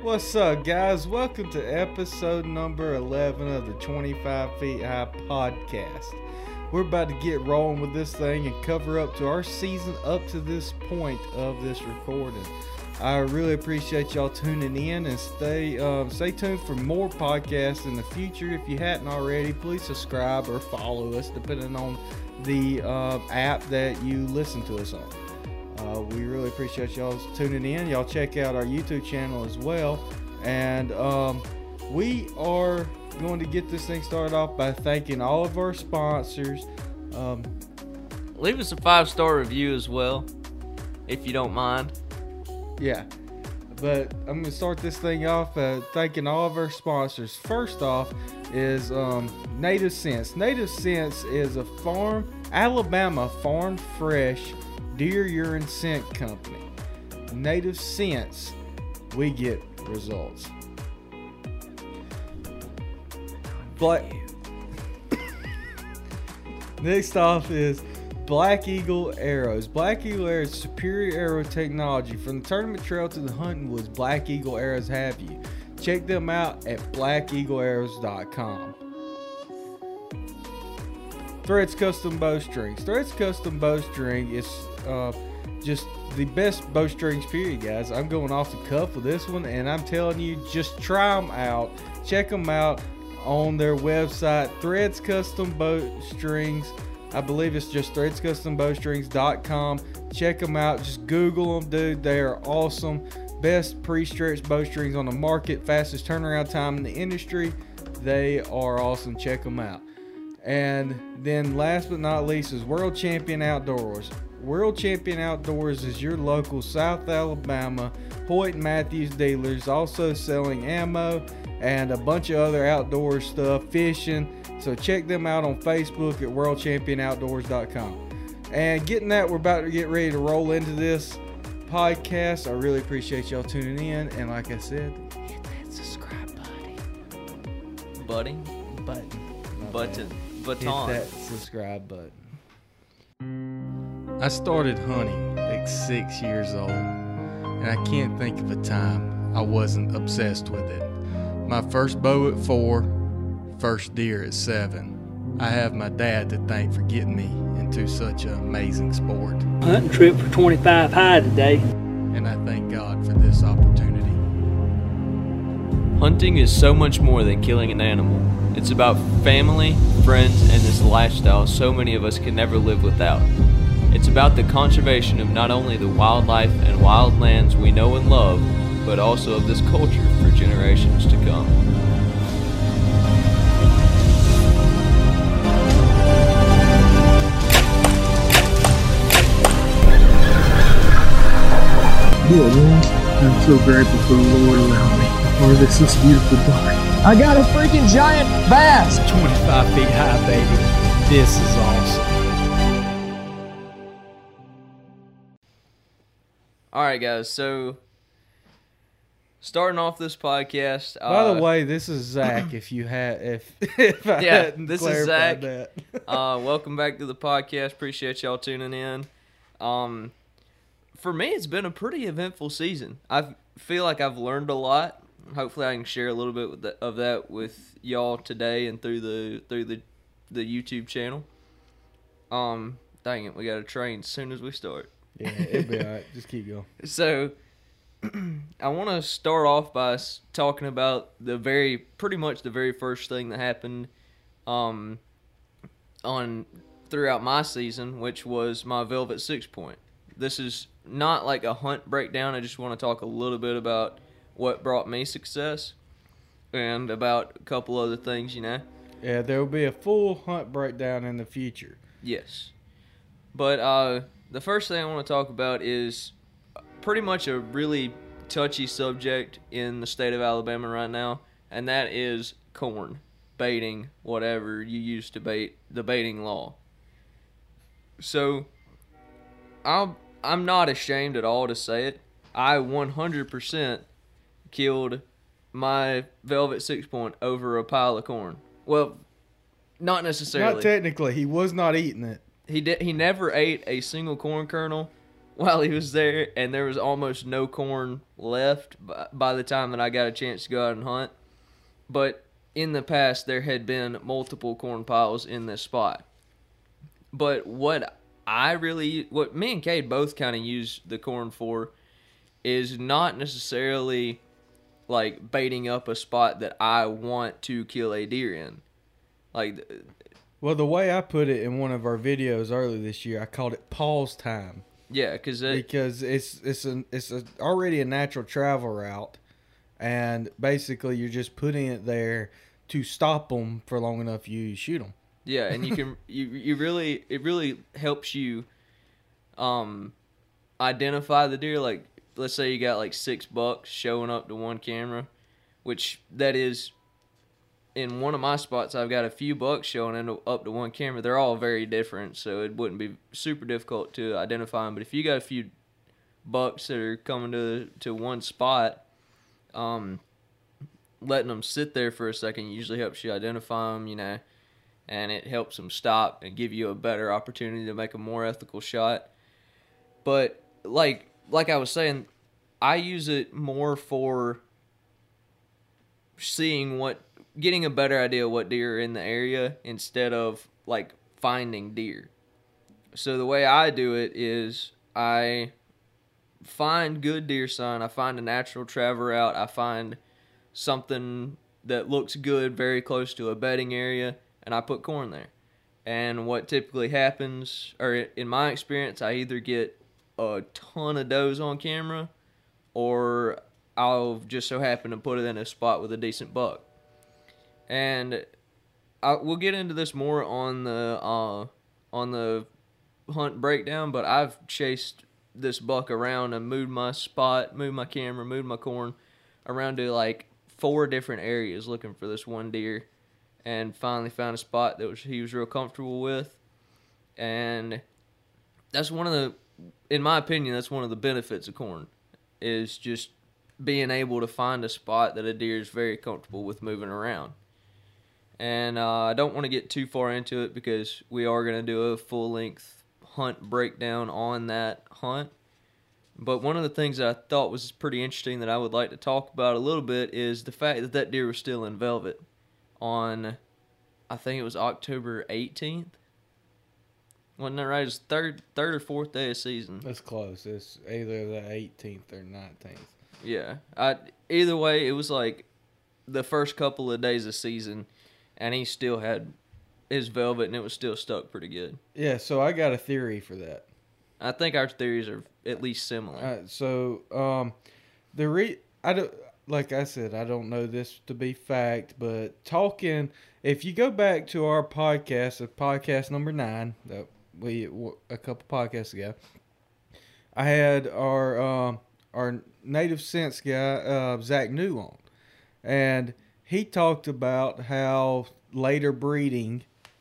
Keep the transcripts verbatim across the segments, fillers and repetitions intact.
What's up, guys? Welcome to episode number eleven of the twenty-five Feet High podcast. We're about to get rolling with this thing and cover up to our season up to this point of this recording. I really appreciate y'all tuning in, and stay um, stay tuned for more podcasts in the future. If you hadn't already, please subscribe or follow us, depending on the uh, app that you listen to us on. Uh, we really appreciate y'all tuning in. Y'all check out our YouTube channel as well. And um, we are going to get this thing started off by thanking all of our sponsors. Um, Leave us a five-star review as well, if you don't mind. Yeah. But I'm going to start this thing off by thanking all of our sponsors. First off is um, Native Sense. Native Sense is a farm, Alabama farm fresh deer urine scent company. Native Sense, we get results. Black. Next off is Black Eagle Arrows. Black Eagle Arrows, superior arrow technology. From the tournament trail to the hunting woods, Black Eagle Arrows have you. Check them out at black eagle arrows dot com. Threads Custom Bowstrings. Threads Custom Bowstring is uh, just the best bowstrings, period, guys. I'm going off the cuff with this one, and I'm telling you, just try them out. Check them out on their website, Threads Custom Bowstrings. I believe it's just threads custom bowstrings dot com. Check them out. Just Google them, dude. They are awesome. Best pre-stretched bowstrings on the market. Fastest turnaround time in the industry. They are awesome. Check them out. And then last but not least is World Champion Outdoors. World Champion Outdoors is your local South Alabama Hoyt and Matthews dealers, also selling ammo and a bunch of other outdoor stuff, fishing. So check them out on Facebook at world champion outdoors dot com. And getting that, we're about to get ready to roll into this podcast. I really appreciate y'all tuning in. And like I said, hit that subscribe button. Buddy? Button. My Button. bad. Baton. Hit that subscribe button. I started hunting at six years old, and I can't think of a time I wasn't obsessed with it. My first bow at four, first deer at seven. I have my dad to thank for getting me into such an amazing sport. Hunting trip for twenty-five high today. And I thank God for this opportunity. Hunting is so much more than killing an animal. It's about family, friends, and this lifestyle so many of us can never live without. It's about the conservation of not only the wildlife and wild lands we know and love, but also of this culture for generations to come. Good, man. I'm so grateful for the Lord around me. Oh, this is beautiful buck. I got a freaking giant bass. twenty-five feet high, baby. This is awesome. Alright guys, so starting off this podcast. By uh, the way, this is Zach. If you had, if if I Yeah, hadn't this is clarified Zach. that. uh, welcome back to the podcast. Appreciate y'all tuning in. Um, for me, it's been a pretty eventful season. I feel like I've learned a lot. Hopefully, I can share a little bit with the, of that with y'all today and through the through the the YouTube channel. Um, dang it, we got a train as soon as we start. Yeah, it'll be alright. Just keep going. So, I want to start off by s- talking about the very, pretty much the very first thing that happened, um, on throughout my season, which was my Velvet Six Point. This is not like a hunt breakdown. I just want to talk a little bit about what brought me success and about a couple other things, you know. Yeah, there will be a full hunt breakdown in the future. Yes. But uh, the first thing I want to talk about is pretty much a really touchy subject in the state of Alabama right now, and that is corn, baiting, whatever you use to bait, the baiting law. So, I'm, I'm not ashamed at all to say it. I one hundred percent killed my Velvet Six Point over a pile of corn. Well, not necessarily. Not technically. He was not eating it. He did. He never ate a single corn kernel. while he was there, and there was almost no corn left by, by the time that I got a chance to go out and hunt. But in the past, there had been multiple corn piles in this spot. But what I really, what me and Cade both kind of use the corn for is not necessarily like baiting up a spot that I want to kill a deer in. Like, Well, the way I put it in one of our videos earlier this year, I called it pause time. yeah, cause it, Because it's it's an it's a, already a natural travel route, and basically you're just putting it there to stop them for long enough you shoot them. yeah, and you can you you really it really helps you um identify the deer. Like, let's say you got like six bucks showing up to one camera, which that is. In one of my spots, I've got a few bucks showing into, up to one camera. They're all very different, so it wouldn't be super difficult to identify them. But if you got a few bucks that are coming to to one spot, um, letting them sit there for a second usually helps you identify them, you know, and it helps them stop and give you a better opportunity to make a more ethical shot. But like like I was saying, I use it more for seeing what. Getting a better idea of what deer are in the area instead of like finding deer. So the way I do it is I find good deer sign, I find a natural travel route, I find something that looks good very close to a bedding area, and I put corn there. And what typically happens, or in my experience, I either get a ton of does on camera, or I'll just so happen to put it in a spot with a decent buck. And I, we'll get into this more on the uh, on the hunt breakdown, but I've chased this buck around and moved my spot, moved my camera, moved my corn around to like four different areas looking for this one deer, and finally found a spot that was he was real comfortable with. And that's one of the, in my opinion, that's one of the benefits of corn, is just being able to find a spot that a deer is very comfortable with moving around. And uh, I don't want to get too far into it because we are going to do a full-length hunt breakdown on that hunt. But one of the things that I thought was pretty interesting that I would like to talk about a little bit is the fact that that deer was still in velvet on, I think it was October eighteenth. Wasn't that right? It was third, third or fourth day of season. That's close. It's either the eighteenth or nineteenth. Yeah. I, either way, it was like the first couple of days of season, and he still had his velvet, and it was still stuck pretty good. Yeah, so I got a theory for that. I think our theories are at least similar. Uh, so, um, the re I don't like I said, I don't know this to be fact, but talking, if you go back to our podcast, uh, podcast number nine that we a couple podcasts ago, I had our um our native sense guy uh, Zach New on, and he talked about how later breeding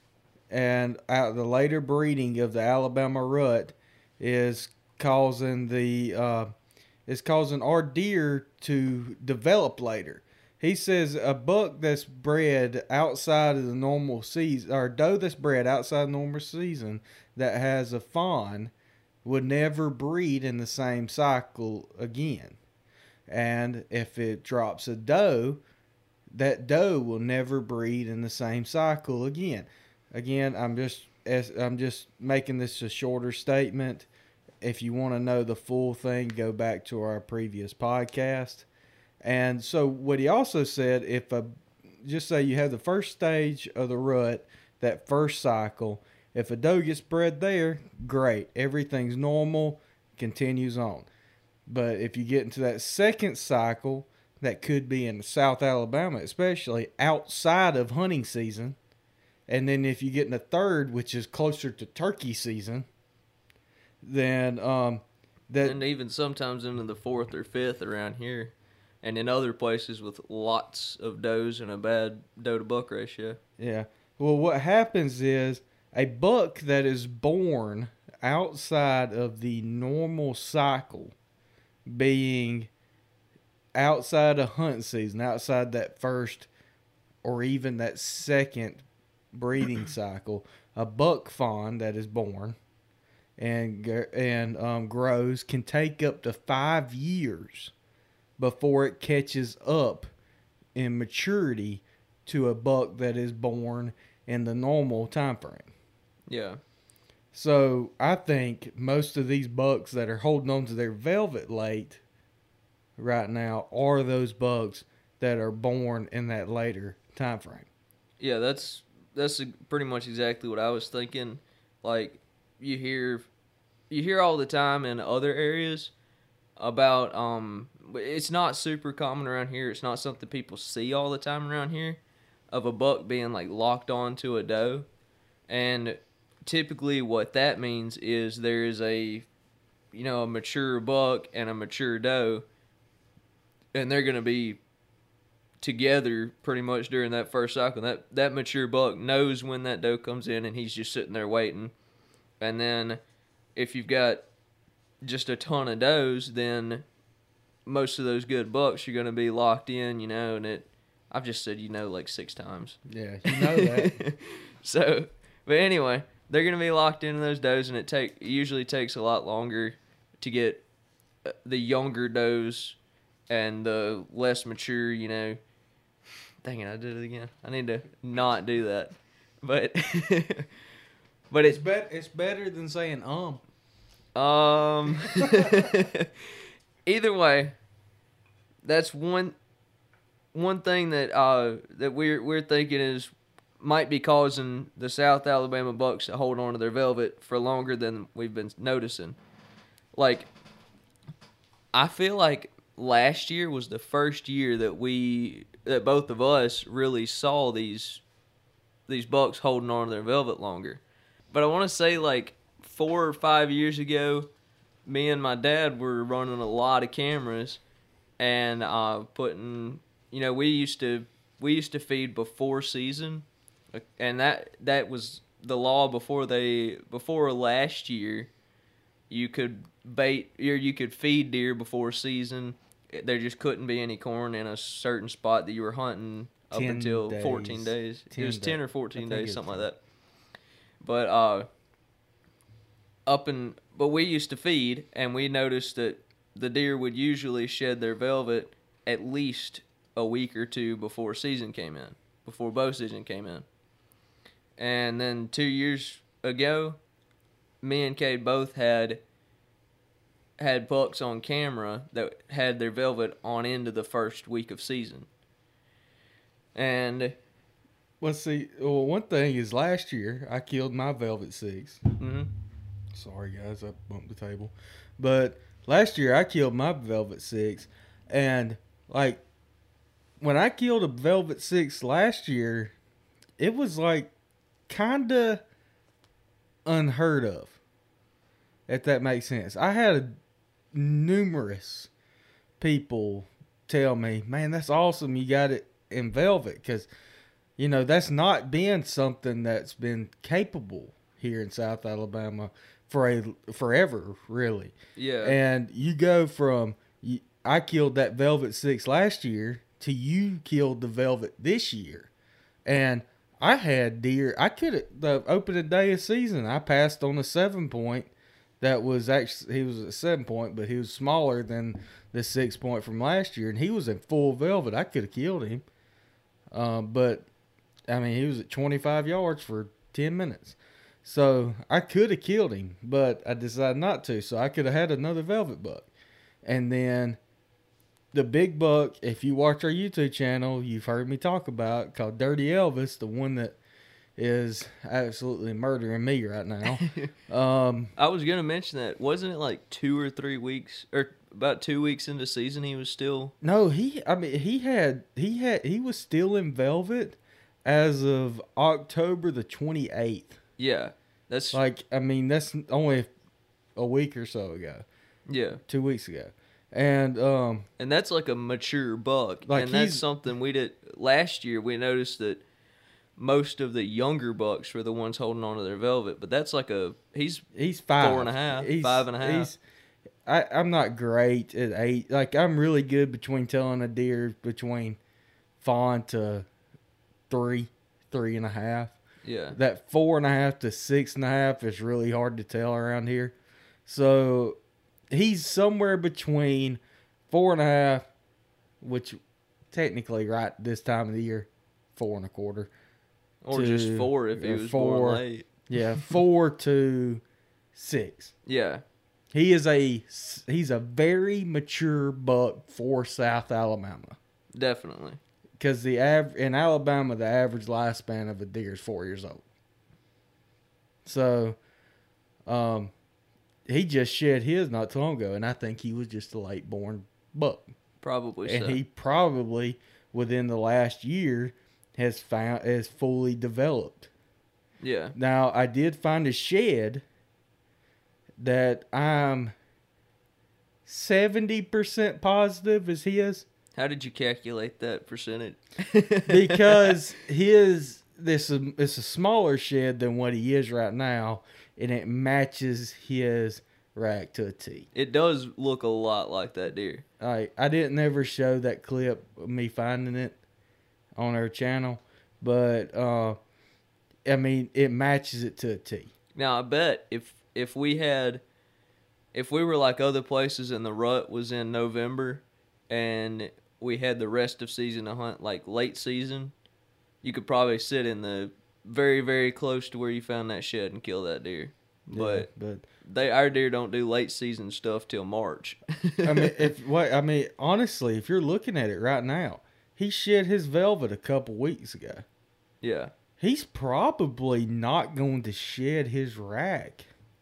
and uh, the later breeding of the Alabama rut is causing the uh, is causing our deer to develop later. He says a buck that's bred outside of the normal season, or a doe that's bred outside the normal season that has a fawn, would never breed in the same cycle again. And if it drops a doe, that doe will never breed in the same cycle again. Again, I'm just I'm just making this a shorter statement. If you want to know the full thing, go back to our previous podcast. And so what he also said, if a just say you have the first stage of the rut, that first cycle, if a doe gets bred there, great. Everything's normal, continues on. But if you get into that second cycle, that could be in South Alabama, especially outside of hunting season. And then if you get in the third, which is closer to turkey season, then um, that And even sometimes into the fourth or fifth around here. And in other places with lots of does and a bad doe to buck ratio. yeah. Well, what happens is a buck that is born outside of the normal cycle, being outside of hunting season, outside that first or even that second breeding cycle, a buck fawn that is born and g- and um, grows can take up to five years before it catches up in maturity to a buck that is born in the normal time frame. Yeah. So I think most of these bucks that are holding on to their velvet late right now are those bucks that are born in that later time frame. Yeah, that's that's pretty much exactly what I was thinking. Like you hear you hear all the time in other areas about um it's not super common around here. It's not something people see all the time around here of a buck being like locked on to a doe. And typically what that means is there is a you know a mature buck and a mature doe, and they're going to be together pretty much during that first cycle. That that mature buck knows when that doe comes in, and he's just sitting there waiting. And then if you've got just a ton of does, then most of those good bucks are going to be locked in, you know, and it I've just said you know like six times. Yeah, you know that. So, but anyway, they're going to be locked into those does, and it take it usually takes a lot longer to get the younger does and the less mature, you know. Dang it, I did it again. I need to not do that. But but It's it's bet it's better than saying um. um either way, that's one one thing that uh that we're we're thinking is might be causing the South Alabama bucks to hold on to their velvet for longer than we've been noticing. Like, I feel like last year was the first year that we that both of us really saw these these bucks holding on to their velvet longer. But I want to say like four or five years ago, me and my dad were running a lot of cameras and uh, putting, you know, we used to we used to feed before season, and that that was the law before they before last year. You could bait or you could feed deer before season. There just couldn't be any corn in a certain spot that you were hunting up ten until days. fourteen days. ten It was ten days. or fourteen I think days, it's something like ten. that. But uh, up in but we used to feed, and we noticed that the deer would usually shed their velvet at least a week or two before season came in, before bow season came in. And then two years ago, me and Cade both had had bucks on camera that had their velvet on into the first week of season. And Let's see. Well, one thing is last year I killed my velvet six. mm-hmm, Sorry guys, I bumped the table. But last year I killed my velvet six, and like when I killed a velvet six last year, it was like kinda unheard of. If that makes sense. I had numerous people tell me, "Man, that's awesome! You got it in velvet," because you know that's not been something that's been capable here in South Alabama for a forever, really. yeah, And you go from you, I killed that velvet six last year to you killed the velvet this year, and I had deer. I could have the opening day of season. I passed on a seven point. That was actually, he was a seven point, but he was smaller than the six point from last year, and he was in full velvet. I could have killed him. Um, but, I mean, he was at twenty-five yards for ten minutes. So, I could have killed him, but I decided not to. So, I could have had another velvet buck. And then, the big buck, if you watch our YouTube channel, you've heard me talk about, called Dirty Elvis, the one that is absolutely murdering me right now. Um, I was gonna mention that. Wasn't it like two or three weeks, or about two weeks into season, he was still? no, he. I mean, he had he had he was still in velvet as of October the twenty eighth. Yeah, that's Like, I mean, that's only a week or so ago, yeah, two weeks ago, and um, and that's like a mature buck, Like, and that's he's- something we did last year. We noticed that most of the younger bucks were the ones holding on to their velvet, but that's like a he's he's five, Four and a half, he's, five and a half. He's, I, I'm not great at eight. Like, I'm really good between telling a deer between fawn to three, three and a half. Yeah. That four and a half to six and a half is really hard to tell around here. So he's somewhere between four and a half, which technically right this time of the year, four and a quarter. Or to, just four if he or was four, born late. Yeah, four to six. Yeah. He is a he's a very mature buck for South Alabama. Definitely. Because the av- in Alabama, the average lifespan of a deer is four years old. So, um, he just shed his not too long ago, and I think he was just a late born buck. Probably And so. he probably within the last year has found has fully developed. Yeah. Now I did find a shed that I'm seventy percent positive is his. How did you calculate that percentage? Because his this is it's a smaller shed than what he is right now, and it matches his rack to a T. It does look a lot like that deer. I I didn't ever show that clip of me finding it on our channel, but uh, I mean it matches it to a T. Now I bet if if we had if we were like other places and the rut was in November and we had the rest of season to hunt like late season, you could probably sit in the very, very close to where you found that shed and kill that deer. But, yeah, but they our deer don't do late season stuff till March. I mean, if what I mean, honestly, if you're looking at it right now, he shed his velvet a couple weeks ago. Yeah. He's probably not going to shed his rack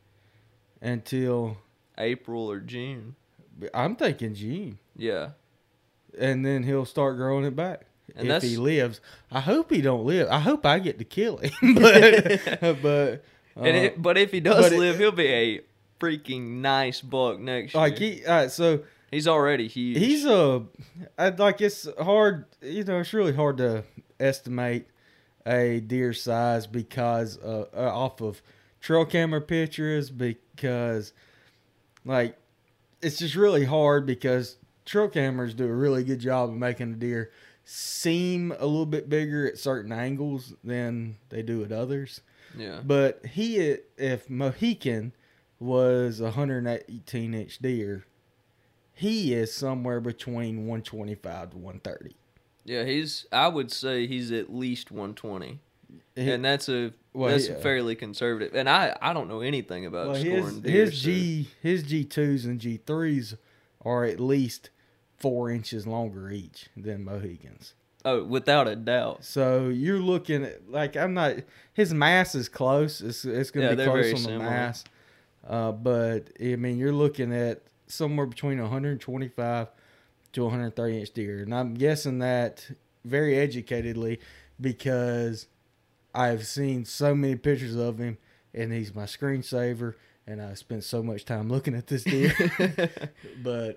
until April or June. I'm thinking June. Yeah. And then he'll start growing it back. And if that's, he lives. I hope he don't live. I hope I get to kill him. but but uh, and it, but if he does but live, it, he'll be a freaking nice buck next like year. he, uh, so He's already huge. he's a I, like it's hard. You know, it's really hard to estimate a deer size because uh, uh, off of trail camera pictures because like it's just really hard because trail cameras do a really good job of making the deer seem a little bit bigger at certain angles than they do at others. Yeah. But he, if Mohican was a one hundred eighteen inch deer, he is somewhere between one twenty-five to one thirty. Yeah, he's. I would say he's at least one twenty, He- and that's a well, that's yeah. fairly conservative. And I I don't know anything about Well, scoring his, deer. his so- G his G twos and G threes are at least four inches longer each than Mohicans. Oh, without a doubt. So you're looking at like I'm not his mass is close. It's it's gonna Yeah, be they're close very on the similar. mass, uh, but I mean you're looking at somewhere between one twenty-five to one thirty inch deer, and I'm guessing that very educatedly because I've seen so many pictures of him, and he's my screensaver, and I spent so much time looking at this deer. But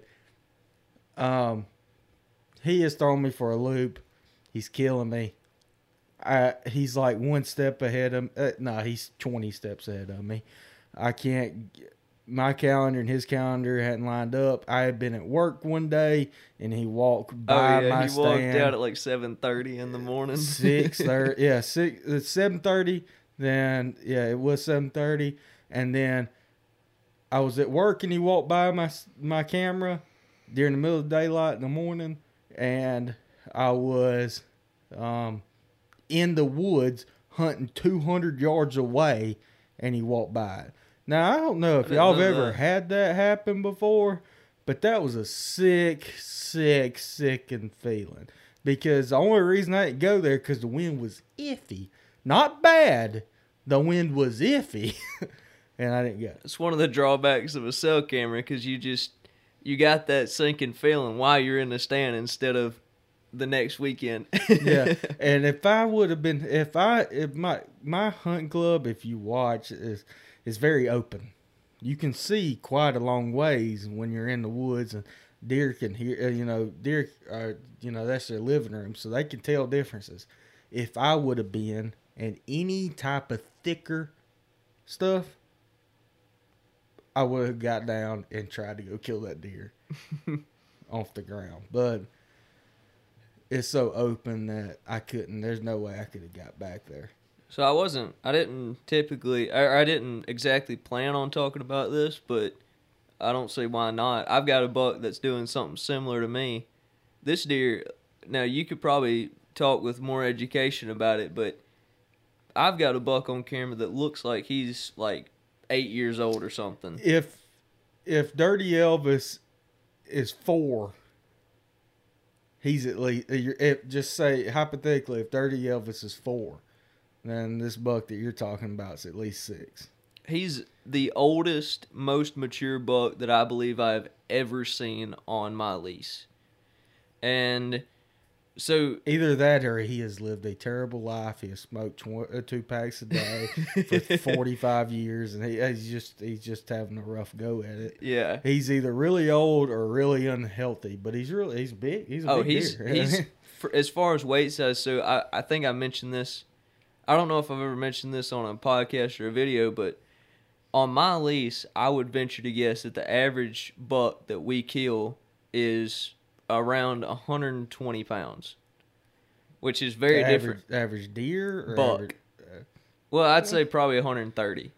um, he has thrown me for a loop. He's killing me. I he's like one step ahead of uh, no, he's twenty steps ahead of me. I can't. My calendar and his calendar hadn't lined up. I had been at work one day, and he walked Oh by yeah, my he stand. walked out at like seven thirty in the morning. six thirty, yeah, six. It's seven thirty. Then yeah, it was seven thirty, and then I was at work, and he walked by my my camera during the middle of daylight in the morning, and I was um in the woods hunting two hundred yards away, and he walked by it. Now, I don't know if I didn't y'all have know ever that. had that happen before, but that was a sick, sick, sicking feeling. Because the only reason I didn't go there because the wind was iffy. Not bad. The wind was iffy. And I didn't go. It's one of the drawbacks of a cell camera because you just you got that sinking feeling while you're in the stand instead of the next weekend. Yeah. And if I would have been, if I, if my, my hunting club, if you watch, is is very open. You can see quite a long ways when you're in the woods, and deer can hear, uh, you know, deer are, you know, that's their living room, so they can tell differences. If I would have been in any type of thicker stuff, I would have got down and tried to go kill that deer off the ground. But it's so open that I couldn't, there's no way I could have got back there. So I wasn't, I didn't typically, or I didn't exactly plan on talking about this, but I don't see why not. I've got a buck that's doing something similar to me. This deer, now you could probably talk with more education about it, but I've got a buck on camera that looks like he's like eight years old or something. If if Dirty Elvis is four, he's at least. If, just say hypothetically, if Dirty Elvis is four, then this buck that you're talking about is at least six. He's the oldest, most mature buck that I believe I've ever seen on my lease. And so either that or he has lived a terrible life. He has smoked tw- uh, two packs a day for forty-five years, and he, he's just he's just having a rough go at it. Yeah, he's either really old or really unhealthy, but he's really he's big. He's a oh, big he's deer. he's for, as far as weight says. So I I think I mentioned this. I don't know if I've ever mentioned this on a podcast or a video, but on my lease, I would venture to guess that the average buck that we kill is around one hundred twenty pounds, which is very average, different. Average deer or buck. Average, uh, well, I'd say probably one hundred thirty.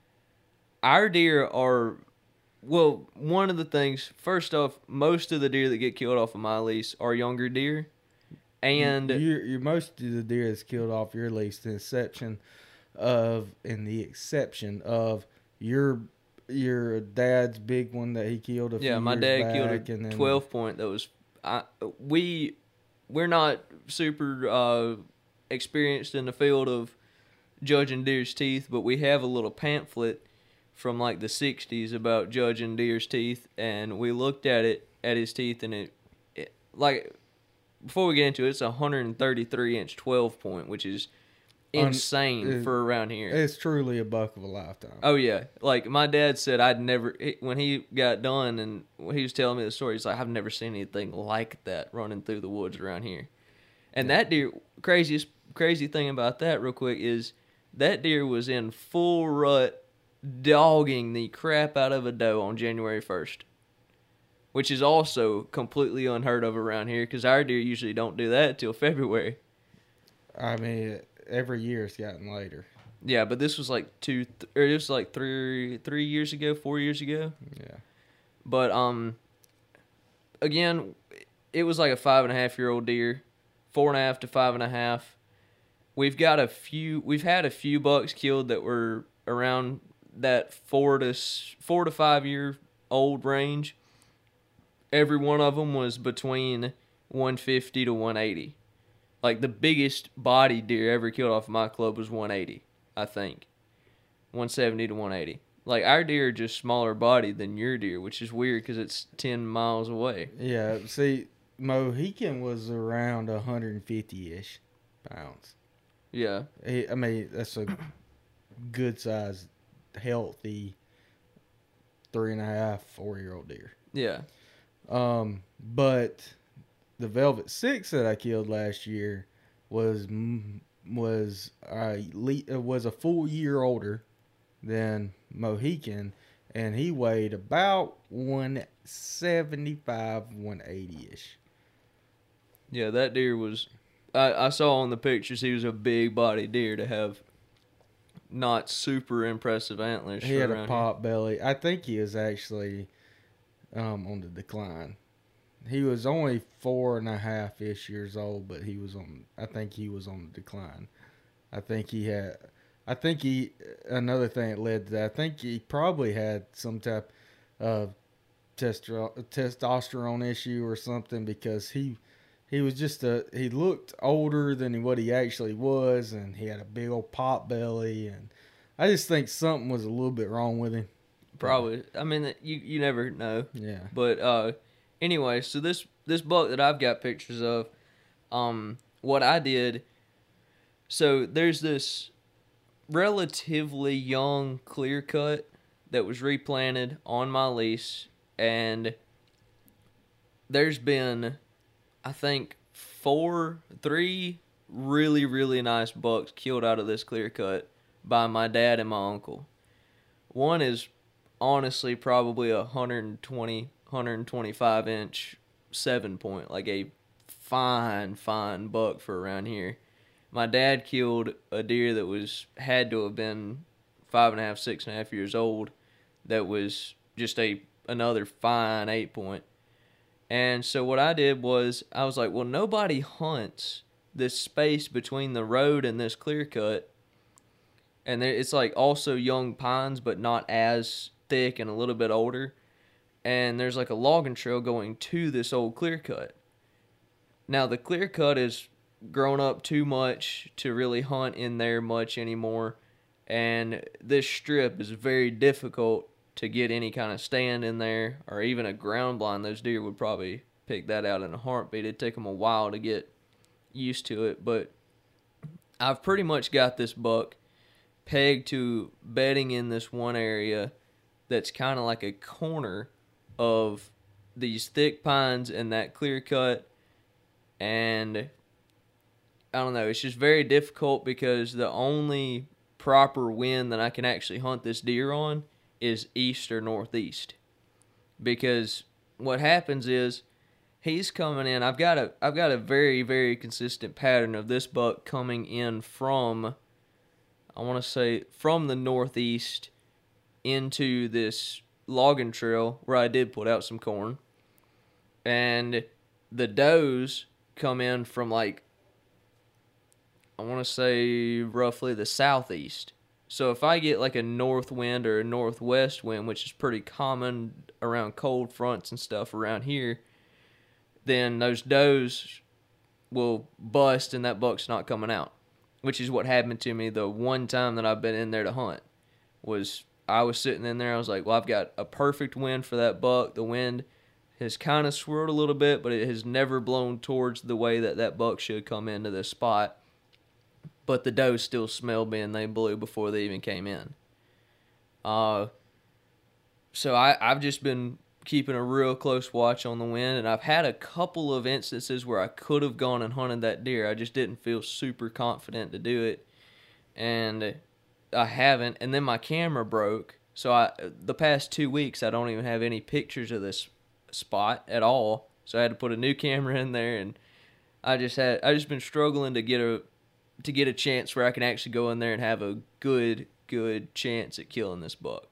Our deer are, well, one of the things, first off, most of the deer that get killed off of my lease are younger deer. And you, you most of the deer that's killed off your lease, the exception of, and the exception of your your dad's big one that he killed a few yeah, my years dad back, killed and a then, twelve point that was, I, we, we're not super uh, experienced in the field of judging deer's teeth, but we have a little pamphlet from like the sixties about judging deer's teeth, and we looked at it, at his teeth, and it, it like, before we get into it, it's a one hundred thirty-three inch twelve point, which is insane Un- for around here. It's truly a buck of a lifetime. Oh yeah, like my dad said, I'd never, when he got done and he was telling me the story, he's like, I've never seen anything like that running through the woods around here. And that deer, craziest crazy thing about that, real quick, is that deer was in full rut, dogging the crap out of a doe on January first. Which is also completely unheard of around here, because our deer usually don't do that till February. I mean, every year it's gotten later. Yeah, but this was like two, th- or this was like three, three years ago, four years ago. Yeah. But um, again, it was like a five and a half year old deer, four and a half to five and a half. We've got a few. We've had a few bucks killed that were around that four to four to five year old range. Every one of them was between one fifty to one eighty. Like, the biggest body deer ever killed off of my club was one eighty, I think. one seventy to one eighty. Like, our deer are just smaller bodied than your deer, which is weird because it's ten miles away. Yeah, see, Mohican was around one hundred fifty-ish pounds. Yeah. He, I mean, that's a good-sized, healthy three and a half, four-year-old deer. Yeah. Um, but the Velvet Six that I killed last year was was a was a full year older than Mohican, and he weighed about one seventy-five, one eighty ish. Yeah, that deer was. I, I saw on the pictures he was a big body deer to have not super impressive antlers. He had a around pot belly. I think he was actually um, on the decline. He was only four and a half ish years old, but he was on. I think he was on the decline. I think he had. I think he. Another thing that led to that. I think he probably had some type of testro, testosterone issue or something, because he he was just a. He looked older than what he actually was, and he had a big old pot belly, and I just think something was a little bit wrong with him. Probably. I mean, you you never know. Yeah. But uh, anyway, so this this buck that I've got pictures of, um, what I did. So there's this relatively young clear cut that was replanted on my lease, and there's been, I think, four, three really really nice bucks killed out of this clear cut by my dad and my uncle. One is honestly probably a one twenty, one twenty-five inch seven point, like a fine, fine buck for around here. my dad killed a deer that was had to have been five and a half, six and a half years old. That was just a another fine eight point. And so what I did was I was like, well, nobody hunts this space between the road and this clear cut. And there, it's like also young pines, but not as thick and a little bit older. And there's like a logging trail going to this old clear cut. Now the clear cut is grown up too much to really hunt in there much anymore. And this strip is very difficult to get any kind of stand in there or even a ground blind. Those deer would probably pick that out in a heartbeat. It'd take them a while to get used to it. But I've pretty much got this buck pegged to bedding in this one area that's kind of like a corner of these thick pines and that clear cut. And I don't know, it's just very difficult because the only proper wind that I can actually hunt this deer on is east or northeast. Because what happens is he's coming in. I've got a I've got a very, very consistent pattern of this buck coming in from, I want to say, from the northeast into this logging trail where I did put out some corn. And the does come in from, like, I want to say roughly the southeast. So if I get like a north wind or a northwest wind, which is pretty common around cold fronts and stuff around here, then those does will bust and that buck's not coming out. Which is what happened to me the one time that I've been in there to hunt. Was I was sitting in there, I was like, well, I've got a perfect wind for that buck. The wind has kind of swirled a little bit, but it has never blown towards the way that that buck should come into this spot. But the does still smelled me, and they blew before they even came in. Uh, so I, I've just been keeping a real close watch on the wind, and I've had a couple of instances where I could have gone and hunted that deer. I just didn't feel super confident to do it, and I haven't. And then my camera broke, so I the past two weeks I don't even have any pictures of this spot at all. So I had to put a new camera in there, and I just had I just been struggling to get a to get a chance where I can actually go in there and have a good, good chance at killing this buck.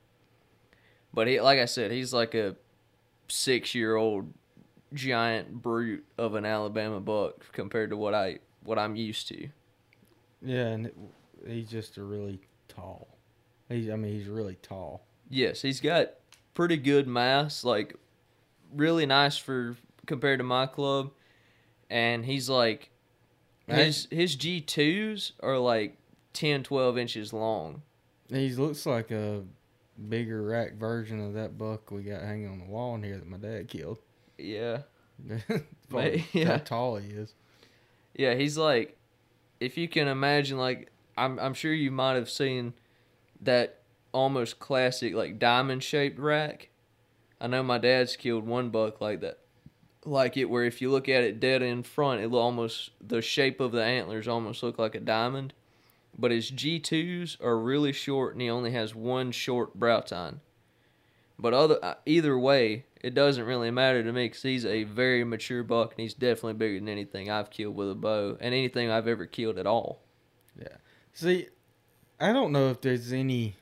But he, like I said, he's like a six-year-old giant brute of an Alabama buck compared to what I what I'm used to. Yeah, and it, he's just a really tall. He's, I mean, he's really tall. Yes, he's got pretty good mass, like really nice for compared to my club, and he's like. His his G twos are like ten, twelve inches long. He looks like a bigger rack version of that buck we got hanging on the wall in here that my dad killed. Yeah. Probably yeah. How tall he is. Yeah, he's like, if you can imagine, like, I'm I'm sure you might have seen that almost classic, like, diamond-shaped rack. I know my dad's killed one buck like that. Like it, where if you look at it dead in front, it almost, the shape of the antlers almost look like a diamond. But his G twos are really short, and he only has one short brow tine. But other either way, it doesn't really matter to me because he's a very mature buck, and he's definitely bigger than anything I've killed with a bow, and anything I've ever killed at all. Yeah. See, I don't know if there's any,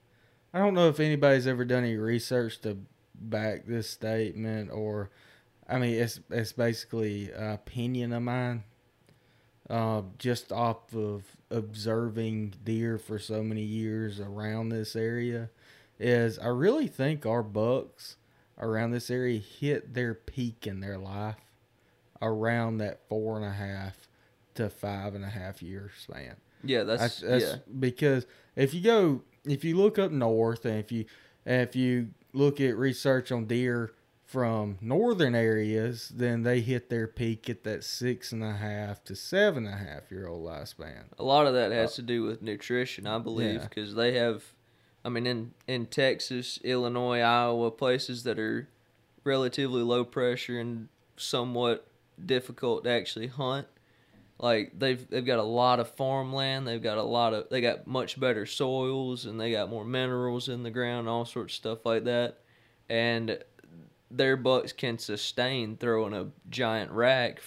I don't know if anybody's ever done any research to back this statement, or, I mean, it's it's basically an opinion of mine, uh, just off of observing deer for so many years around this area, is I really think our bucks around this area hit their peak in their life around that four and a half to five and a half year span. Yeah, that's, that's, that's yeah. Because if you go, if you look up north, and if you if you look at research on deer from northern areas, then they hit their peak at that six and a half to seven and a half year old lifespan. A lot of that has to do with nutrition, I believe, Yeah. because they have, I mean, in, in Texas, Illinois, Iowa, places that are relatively low pressure and somewhat difficult to actually hunt. Like they've they've got a lot of farmland, they've got a lot of they got much better soils, and they got more minerals in the ground, all sorts of stuff like that. And their bucks can sustain throwing a giant rack for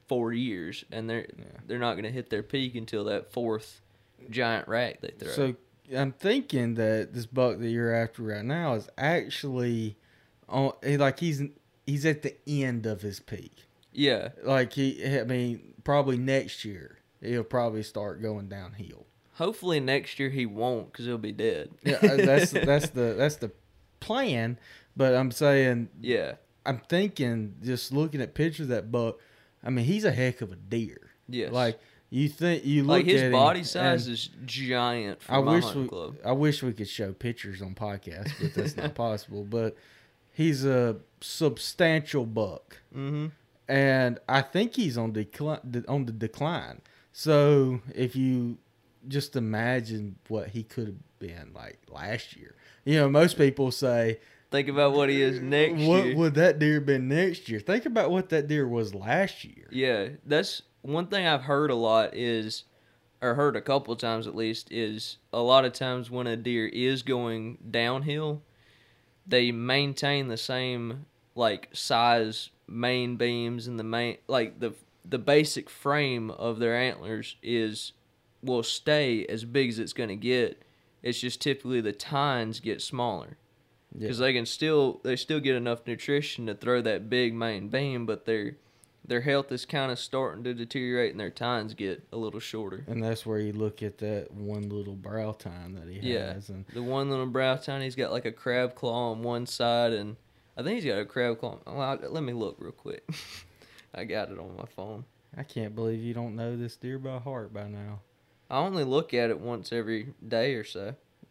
four years, and they're Yeah. they're not going to hit their peak until that fourth giant rack they throw. So I'm thinking that this buck that you're after right now is actually on he- like he's he's at the end of his peak. yeah, Like he, I mean, probably next year he'll probably start going downhill. hopefully next year he won't because he'll be dead. Yeah, uh, that's that's the that's the plan. But I'm saying, Yeah, I'm thinking, just looking at pictures of that buck. I mean, he's a heck of a deer. yes. Like you think you look like his at body him, size and is giant for I my wish hunting we, club. I wish we could show pictures on podcasts, but that's not possible. But he's a substantial buck, Mm-hmm. and I think he's on decline. On the decline. So if you just imagine what he could have been like last year, you know, most people say, Think about what he is next "What year. would that deer been next year?" Think about what that deer was last year. Yeah, that's one thing I've heard a lot is, or heard a couple of times at least, is a lot of times when a deer is going downhill, they maintain the same like size main beams and the main like the the basic frame of their antlers is will stay as big as it's going to get. It's just typically the tines get smaller. Because they can still they still get enough nutrition to throw that big main beam, but their their health is kind of starting to deteriorate and their tines get a little shorter. And that's where you look at that one little brow tine that he Yeah, has, and the one little brow tine, he's got like a crab claw on one side, and I think he's got a crab claw. Well, I, let me look real quick. I got it on my phone. I can't believe you don't know this deer by heart by now. I only look at it once every day or so.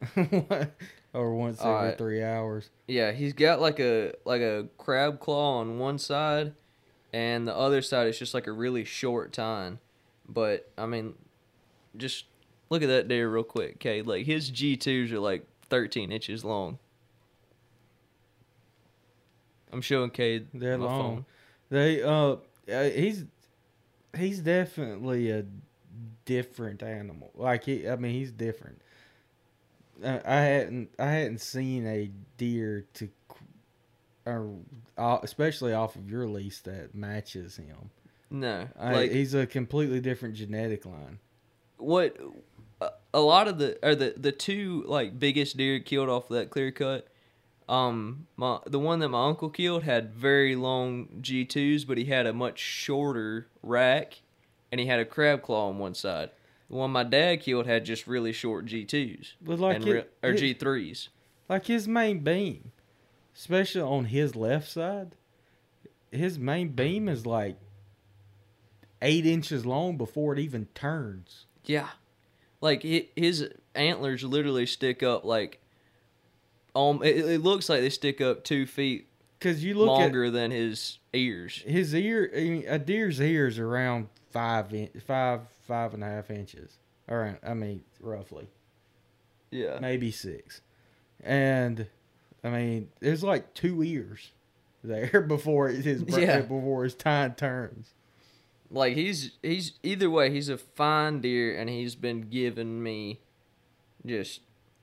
Or once All every right. three hours. Yeah, he's got like a like a crab claw on one side, and the other side is just like a really short tine. But I mean, just look at that deer real quick, okay? Like his G twos are like thirteen inches long. I'm showing Cade They're my long. phone. They uh, uh, he's he's definitely a different animal. Like he, I mean, he's different. Uh, I hadn't I hadn't seen a deer to, or uh, especially off of your lease that matches him. No, I, like he's a completely different genetic line. what a- a lot of the or the the two like biggest deer killed off of that clear cut. Um, my the one that my uncle killed had very long G twos, but he had a much shorter rack, and he had a crab claw on one side. The one my dad killed had just really short G twos, But like and it- re- or it- G threes. Like his main beam, especially on his left side, his main beam is like eight inches long before it even turns. Yeah, like hi- his antlers literally stick up like, um, it, it looks like they stick up two feet Because you look longer than his ears. at his ear, I mean, a deer's ear is around five, in, five, five and a half inches. Around, I mean, roughly, Yeah, maybe six. And I mean, there's like two ears there before his Yeah. before his tine turns. like he's he's either way, he's a fine deer, and he's been giving me just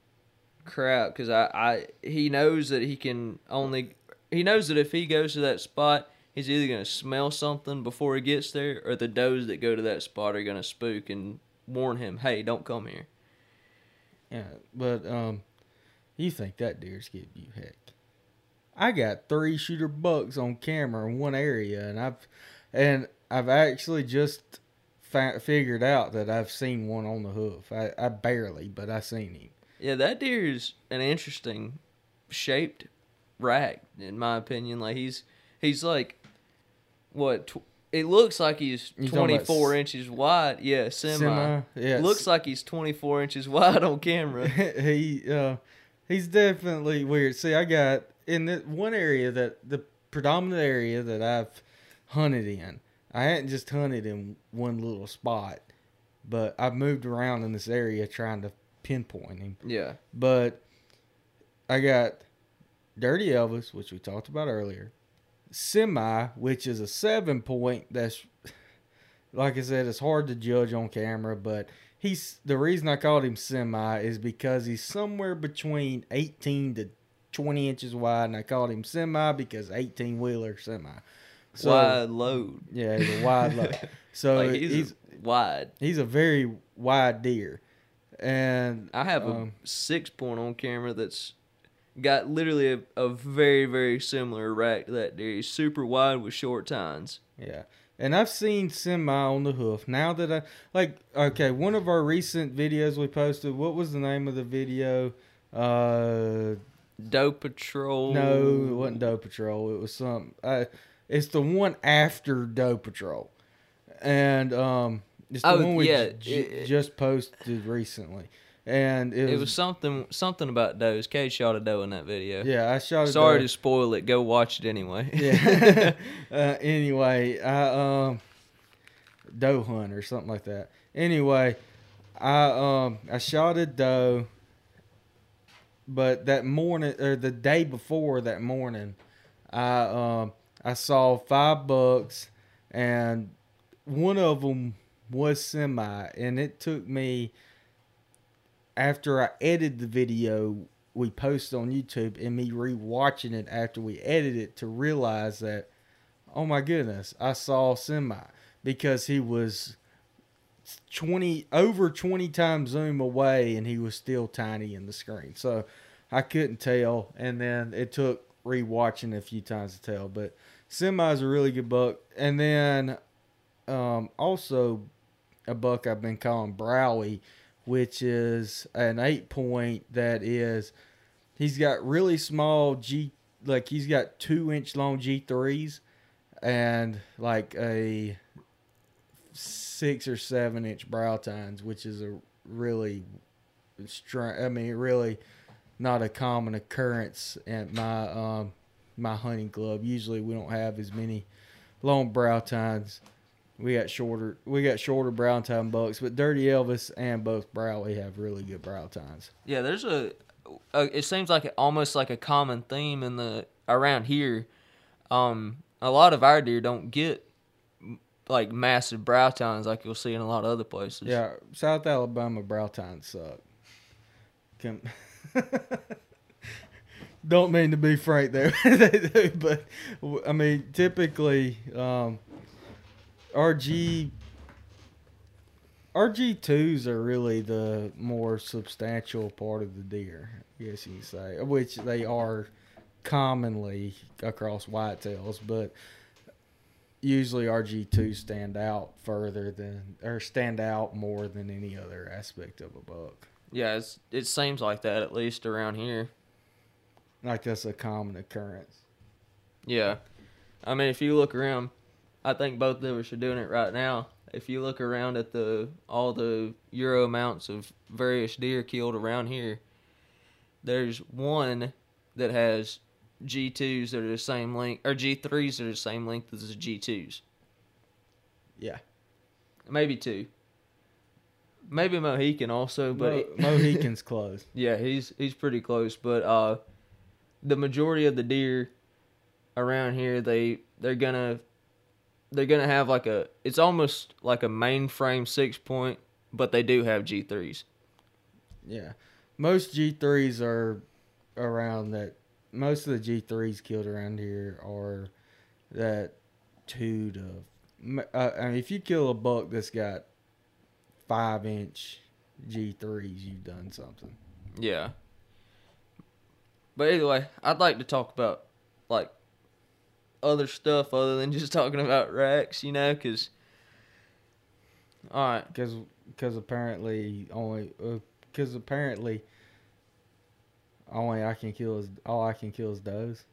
crap because I, I he knows that he can only he knows that if he goes to that spot, he's either gonna smell something before he gets there, or the does that go to that spot are gonna spook and warn him, hey, don't come here. Yeah, but um, you think that deer's giving you heck? I got three shooter bucks on camera in one area, and I've and I've actually just fa- figured out that I've seen one on the hoof. I, I barely, but I seen him. Yeah, that deer is an interesting shaped rack, in my opinion. Like he's he's like what tw- it looks like he's You talking about twenty-four s- inches wide. Yeah, semi. Semi, yeah, Looks like he's twenty-four inches wide on camera. he uh, he's definitely weird. See, I got in the one area that the predominant area that I've hunted in. I hadn't just hunted in one little spot, but I've moved around in this area trying to pinpoint him. Yeah, But I got Dirty Elvis, which we talked about earlier. Semi, which is a seven point. That's, like I said, it's hard to judge on camera, but he's the reason I called him Semi is because he's somewhere between eighteen to twenty inches wide, and I called him Semi because eighteen wheeler Semi. So, wide load. Yeah, he's a wide load. So Like, he's, he's a wide. he's a very wide deer, and I have um, a six point on camera that's got literally a, a very, very similar rack to that deer. He's super wide with short tines. yeah. And I've seen semi on the hoof. Now that I like, okay, one of our recent videos we posted. What was the name of the video? Uh, Doe Patrol. no, it wasn't Doe Patrol. It was some. Uh, it's the one after Doe Patrol, and um, it's the Oh, one we yeah, j- it- just posted recently. And it was, It was something something about does. Cade shot a doe in that video. yeah. I shot. a Sorry doe. to spoil it. Go watch it anyway. Yeah. uh, anyway, I um doe hunt or something like that. Anyway, I um I shot a doe, but that morning or the day before that morning, I um I saw five bucks, and one of them was semi, and it took me, after I edited the video we posted on YouTube and me rewatching it after we edited it, to realize that, oh my goodness, I saw semi, because he was twenty over twenty times zoom away and he was still tiny in the screen. So I couldn't tell, and then it took rewatching a few times to tell. But semi is a really good buck. And then um, also a buck I've been calling Browie, which is an eight point that is, he's got really small G, like he's got two inch long G threes and like a six or seven inch brow tines, which is a really strange, I mean, really not a common occurrence at my, um, my hunting club. Usually we don't have as many long brow tines. We got shorter. We got shorter brow tine bucks, but Dirty Elvis and both Browie have really good brow tines. Yeah, there's a, a. It seems like a, almost like a common theme in the around here. Um, a lot of our deer don't get like massive brow tines like you'll see in a lot of other places. Yeah, South Alabama brow tines suck. Can, don't mean to be frank there, they do, but I mean typically. Um, R G R G twos are really the more substantial part of the deer, I guess you can say, which they are commonly across whitetails, but usually R G twos stand out further than, or stand out more than any other aspect of a buck. Yeah, it's, it seems like that, at least around here. Like that's a common occurrence. Yeah. I mean, if you look around, I think both of us are doing it right now. If you look around at the all the Euro amounts of various deer killed around here, there's one that has G twos that are the same length, or G threes that are the same length as the G twos. Yeah. Maybe two. Maybe Mohican also, but Mo- it- Mohican's close. yeah, he's he's pretty close. But uh, the majority of the deer around here, they they're gonna. They're going to have like a, it's almost like a mainframe six point, but they do have G threes. Yeah. Most G threes are around that. Most of the G threes killed around here are that two to, uh, I mean, if you kill a buck that's got five inch G threes, you've done something. Yeah. But anyway, I'd like to talk about like other stuff other than just talking about racks, you know, because, all right. Because because apparently only, because uh, apparently only I can kill is, all I can kill is does.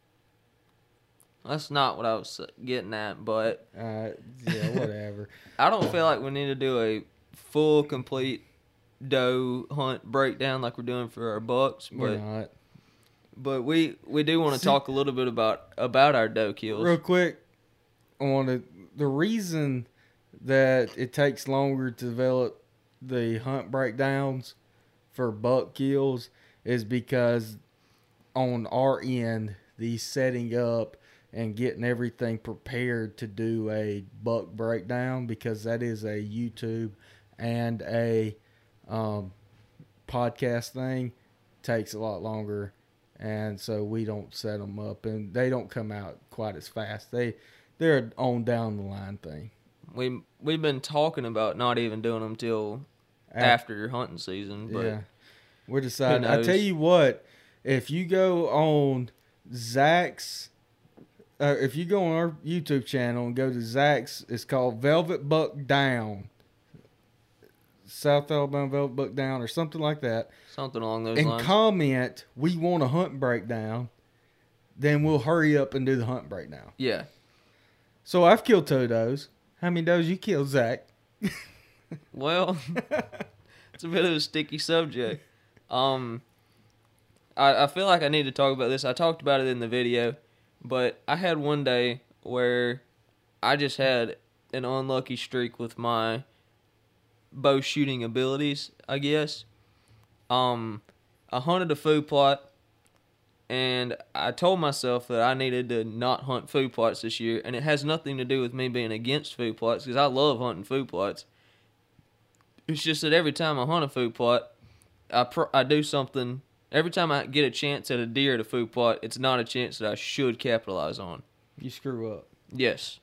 That's not what I was getting at, but Uh, yeah, whatever. I don't feel like we need to do a full, complete doe hunt breakdown like we're doing for our bucks, We're but not. but we we do want to See- talk a little bit about about our doe kills. Real quick, I want to, the reason that it takes longer to develop the hunt breakdowns for buck kills is because on our end, the setting up and getting everything prepared to do a buck breakdown, because that is a YouTube and a um, podcast thing, takes a lot longer. And so we don't set them up, and they don't come out quite as fast. They they're on down the line thing. We we've been talking about not even doing them till after hunting season. But yeah, we're deciding. I knows? tell you what, if you go on Zach's, uh, if you go on our YouTube channel and go to Zach's, it's called Velvet Buck Down, South Alabama Velvet Buck Down, or something like that. Something along those And lines. comment, we want a hunt breakdown. Then we'll hurry up and do the hunt breakdown. Yeah. So I've killed two does. How many does you killed, Zach? Well, it's a bit of a sticky subject. Um, I, I feel like I need to talk about this. I talked about it in the video, but I had one day where I just had an unlucky streak with my bow shooting abilities, I guess. Um, I hunted a food plot, and I told myself that I needed to not hunt food plots this year, and it has nothing to do with me being against food plots, because I love hunting food plots. It's just that every time I hunt a food plot, I pr- I do something. Every time I get a chance at a deer at a food plot, it's not a chance that I should capitalize on. You screw up. Yes.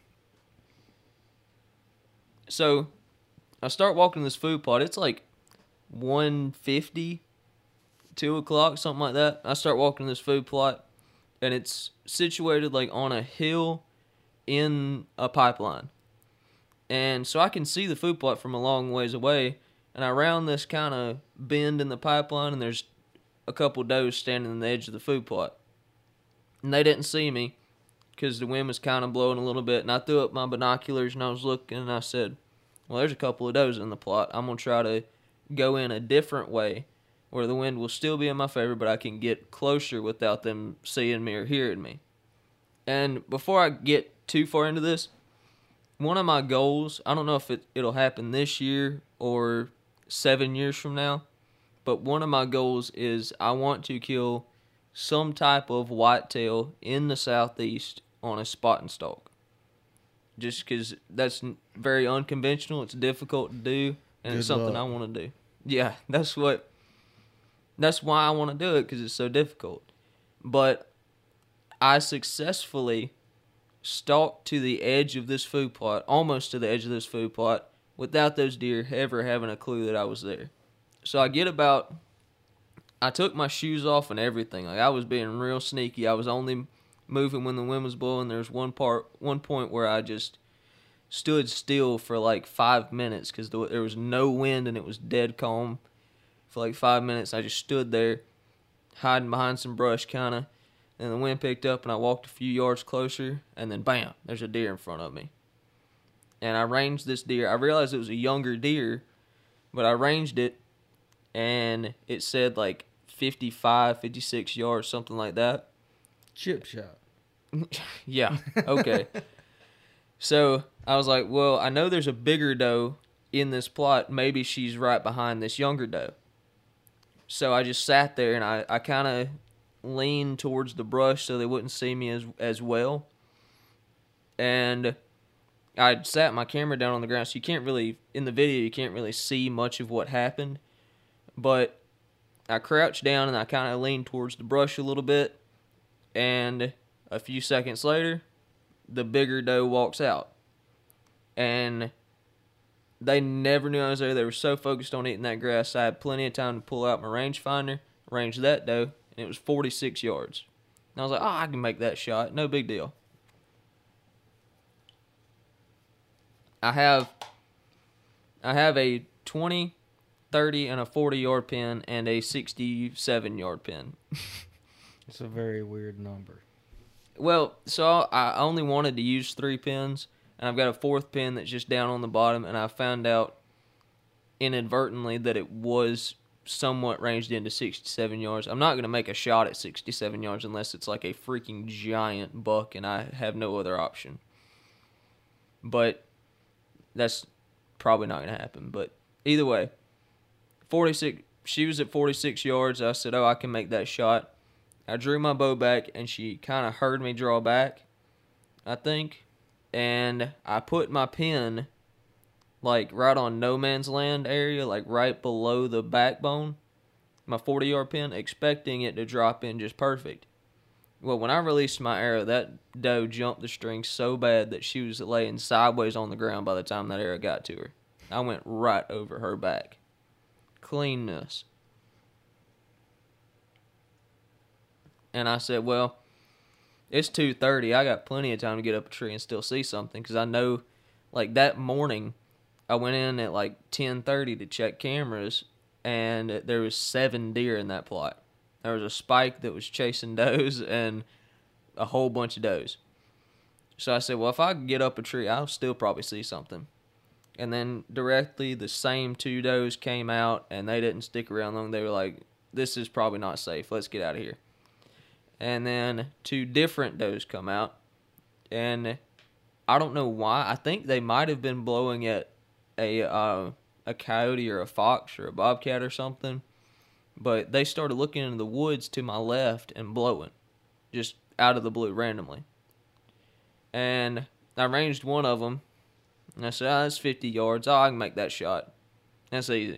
So, I start walking this food plot. It's like one fifty, two o'clock, something like that. I start walking this food plot, and it's situated like on a hill in a pipeline. And so I can see the food plot from a long ways away, and I round this kind of bend in the pipeline, and there's a couple does standing on the edge of the food plot. And they didn't see me because the wind was kind of blowing a little bit, and I threw up my binoculars, and I was looking, and I said, well, there's a couple of does in the plot. I'm going to try to go in a different way where the wind will still be in my favor, but I can get closer without them seeing me or hearing me. And before I get too far into this, one of my goals, I don't know if it, it'll happen this year or seven years from now, but one of my goals is I want to kill some type of whitetail in the southeast on a spot and stalk. Just because that's very unconventional, it's difficult to do, and Good it's something luck. I want to do. Yeah, that's what. That's why I want to do it, because it's so difficult. But I successfully stalked to the edge of this food plot, almost to the edge of this food plot, without those deer ever having a clue that I was there. So I get about, I took my shoes off and everything. Like, I was being real sneaky. I was only moving when the wind was blowing. There's one part, one point where I just stood still for like five minutes because there was no wind and it was dead calm. For like five minutes, I just stood there, hiding behind some brush, kind of. And the wind picked up, and I walked a few yards closer, and then bam, there's a deer in front of me. And I ranged this deer. I realized it was a younger deer, but I ranged it, and it said like fifty-five, fifty-six yards, something like that. Chip shot. Yeah, okay. So I was like, well, I know there's a bigger doe in this plot. Maybe she's right behind this younger doe. So I just sat there, and I, I kind of leaned towards the brush so they wouldn't see me as as well. And I sat my camera down on the ground, so you can't really, in the video, you can't really see much of what happened. But I crouched down, and I kind of leaned towards the brush a little bit. And a few seconds later, the bigger doe walks out. And they never knew I was there. They were so focused on eating that grass. I had plenty of time to pull out my rangefinder, range that doe, and it was forty-six yards. And I was like, oh, I can make that shot. No big deal. I have I have a twenty, thirty, and a forty-yard pin and a sixty-seven-yard pin. It's a very weird number. Well, so I only wanted to use three pins, and I've got a fourth pin that's just down on the bottom, and I found out inadvertently that it was somewhat ranged into sixty-seven yards. I'm not going to make a shot at sixty-seven yards unless it's like a freaking giant buck, and I have no other option. But that's probably not going to happen. But either way, forty-six. She was at forty-six yards. I said, oh, I can make that shot. I drew my bow back, and she kind of heard me draw back, I think. And I put my pin, like, right on no man's land area, like, right below the backbone, my forty-yard pin, expecting it to drop in just perfect. Well, when I released my arrow, that doe jumped the string so bad that she was laying sideways on the ground by the time that arrow got to her. I went right over her back. Cleanness. And I said, well, it's two thirty. I got plenty of time to get up a tree and still see something, because I know, like, that morning, I went in at, like, ten thirty to check cameras, and there was seven deer in that plot. There was a spike that was chasing does and a whole bunch of does. So I said, well, if I can get up a tree, I'll still probably see something. And then directly the same two does came out, and they didn't stick around long. They were like, this is probably not safe. Let's get out of here. And then two different does come out, and I don't know why. I think they might have been blowing at a uh, a coyote or a fox or a bobcat or something. But they started looking into the woods to my left and blowing, just out of the blue randomly. And I ranged one of them, and I said, oh, that's fifty yards. Oh, I can make that shot. That's easy.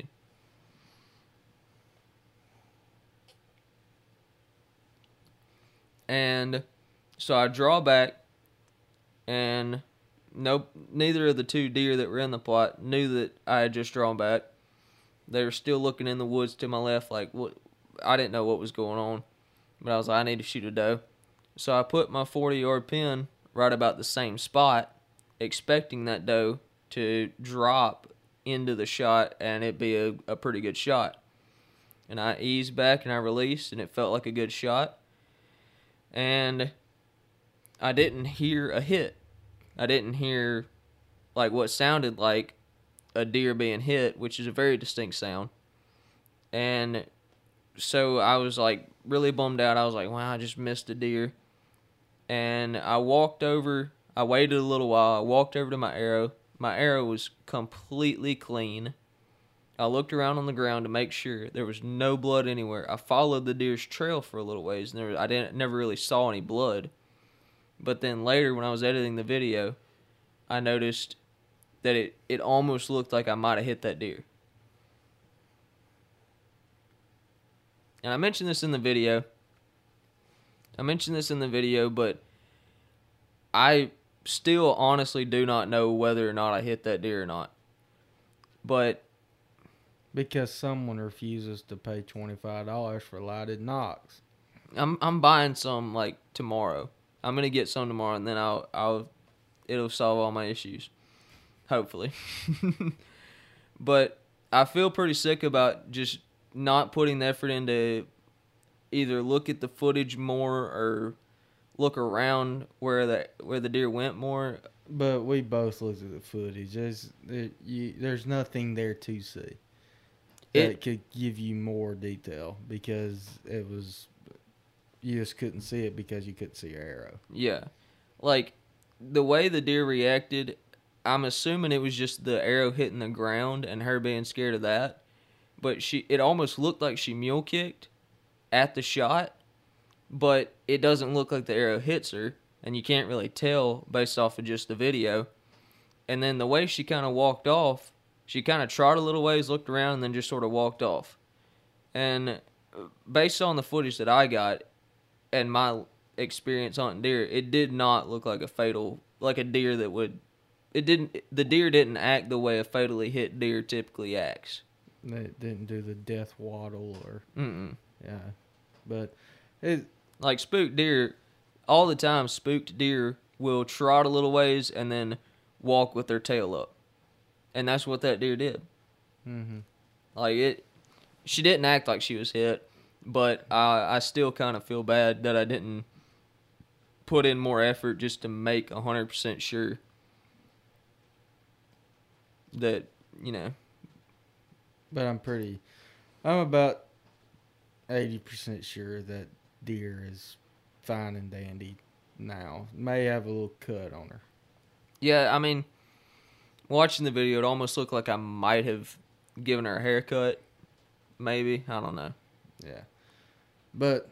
And so I draw back, and nope, neither of the two deer that were in the plot knew that I had just drawn back. They were still looking in the woods to my left, like, what? I didn't know what was going on, but I was like, I need to shoot a doe. So I put my forty-yard pin right about the same spot, expecting that doe to drop into the shot, and it'd be a, a pretty good shot. And I eased back, and I released, and it felt like a good shot. And I didn't hear a hit. I didn't hear, like, what sounded like a deer being hit, which is a very distinct sound. And so I was, like, really bummed out. I was like, wow, I just missed a deer. And I walked over. I waited a little while. I walked over to my arrow. My arrow was completely clean. I looked around on the ground to make sure there was no blood anywhere. I followed the deer's trail for a little ways, and there was, I didn't never really saw any blood. But then later, when I was editing the video, I noticed that it, it almost looked like I might have hit that deer. And I mentioned this in the video. I mentioned this in the video, but I still honestly do not know whether or not I hit that deer or not. But because someone refuses to pay twenty-five dollars for lighted knocks. I'm I'm buying some, like, tomorrow. I'm gonna get some tomorrow, and then I'll I'll it'll solve all my issues, hopefully. But I feel pretty sick about just not putting the effort into either look at the footage more or look around where the where the deer went more. But we both looked at the footage. There's there, you, there's nothing there to see that It could give you more detail, because it was, you just couldn't see it because you couldn't see your arrow. Yeah. Like, the way the deer reacted, I'm assuming it was just the arrow hitting the ground and her being scared of that. But she, it almost looked like she mule kicked at the shot, but it doesn't look like the arrow hits her, and you can't really tell based off of just the video. And then the way she kind of walked off, she kind of trotted a little ways, looked around, and then just sort of walked off. And based on the footage that I got and my experience hunting deer, it did not look like a fatal, like a deer that would, it didn't, the deer didn't act the way a fatally hit deer typically acts. They didn't do the death waddle or, Mm-mm. yeah. But it, Like, spooked deer, all the time, spooked deer will trot a little ways and then walk with their tail up. And that's what that deer did. mm-hmm. Like, it, she didn't act like she was hit, but I, I still kind of feel bad that I didn't put in more effort just to make one hundred percent sure that, you know. But I'm pretty, I'm about eighty percent sure that deer is fine and dandy now. May have a little cut on her. Yeah, I mean, watching the video, it almost looked like I might have given her a haircut. Maybe. I don't know. Yeah. But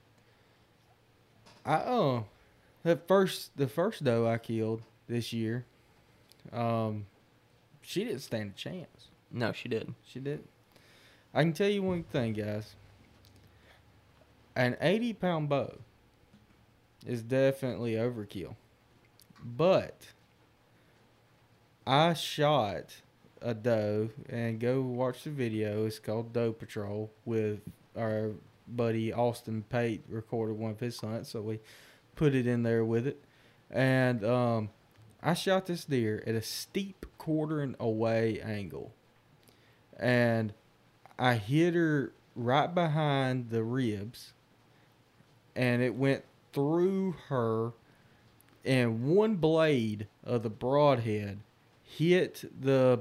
I oh the first the first doe I killed this year, um she didn't stand a chance. No, she didn't. She didn't. I can tell you one thing, guys. An eighty pound bow is definitely overkill. But I shot a doe, and go watch the video. It's called Doe Patrol with our buddy Austin Pate. Recorded one of his hunts, so we put it in there with it. And um, I shot this deer at a steep quartering away angle, and I hit her right behind the ribs, and it went through her, and one blade of the broadhead hit the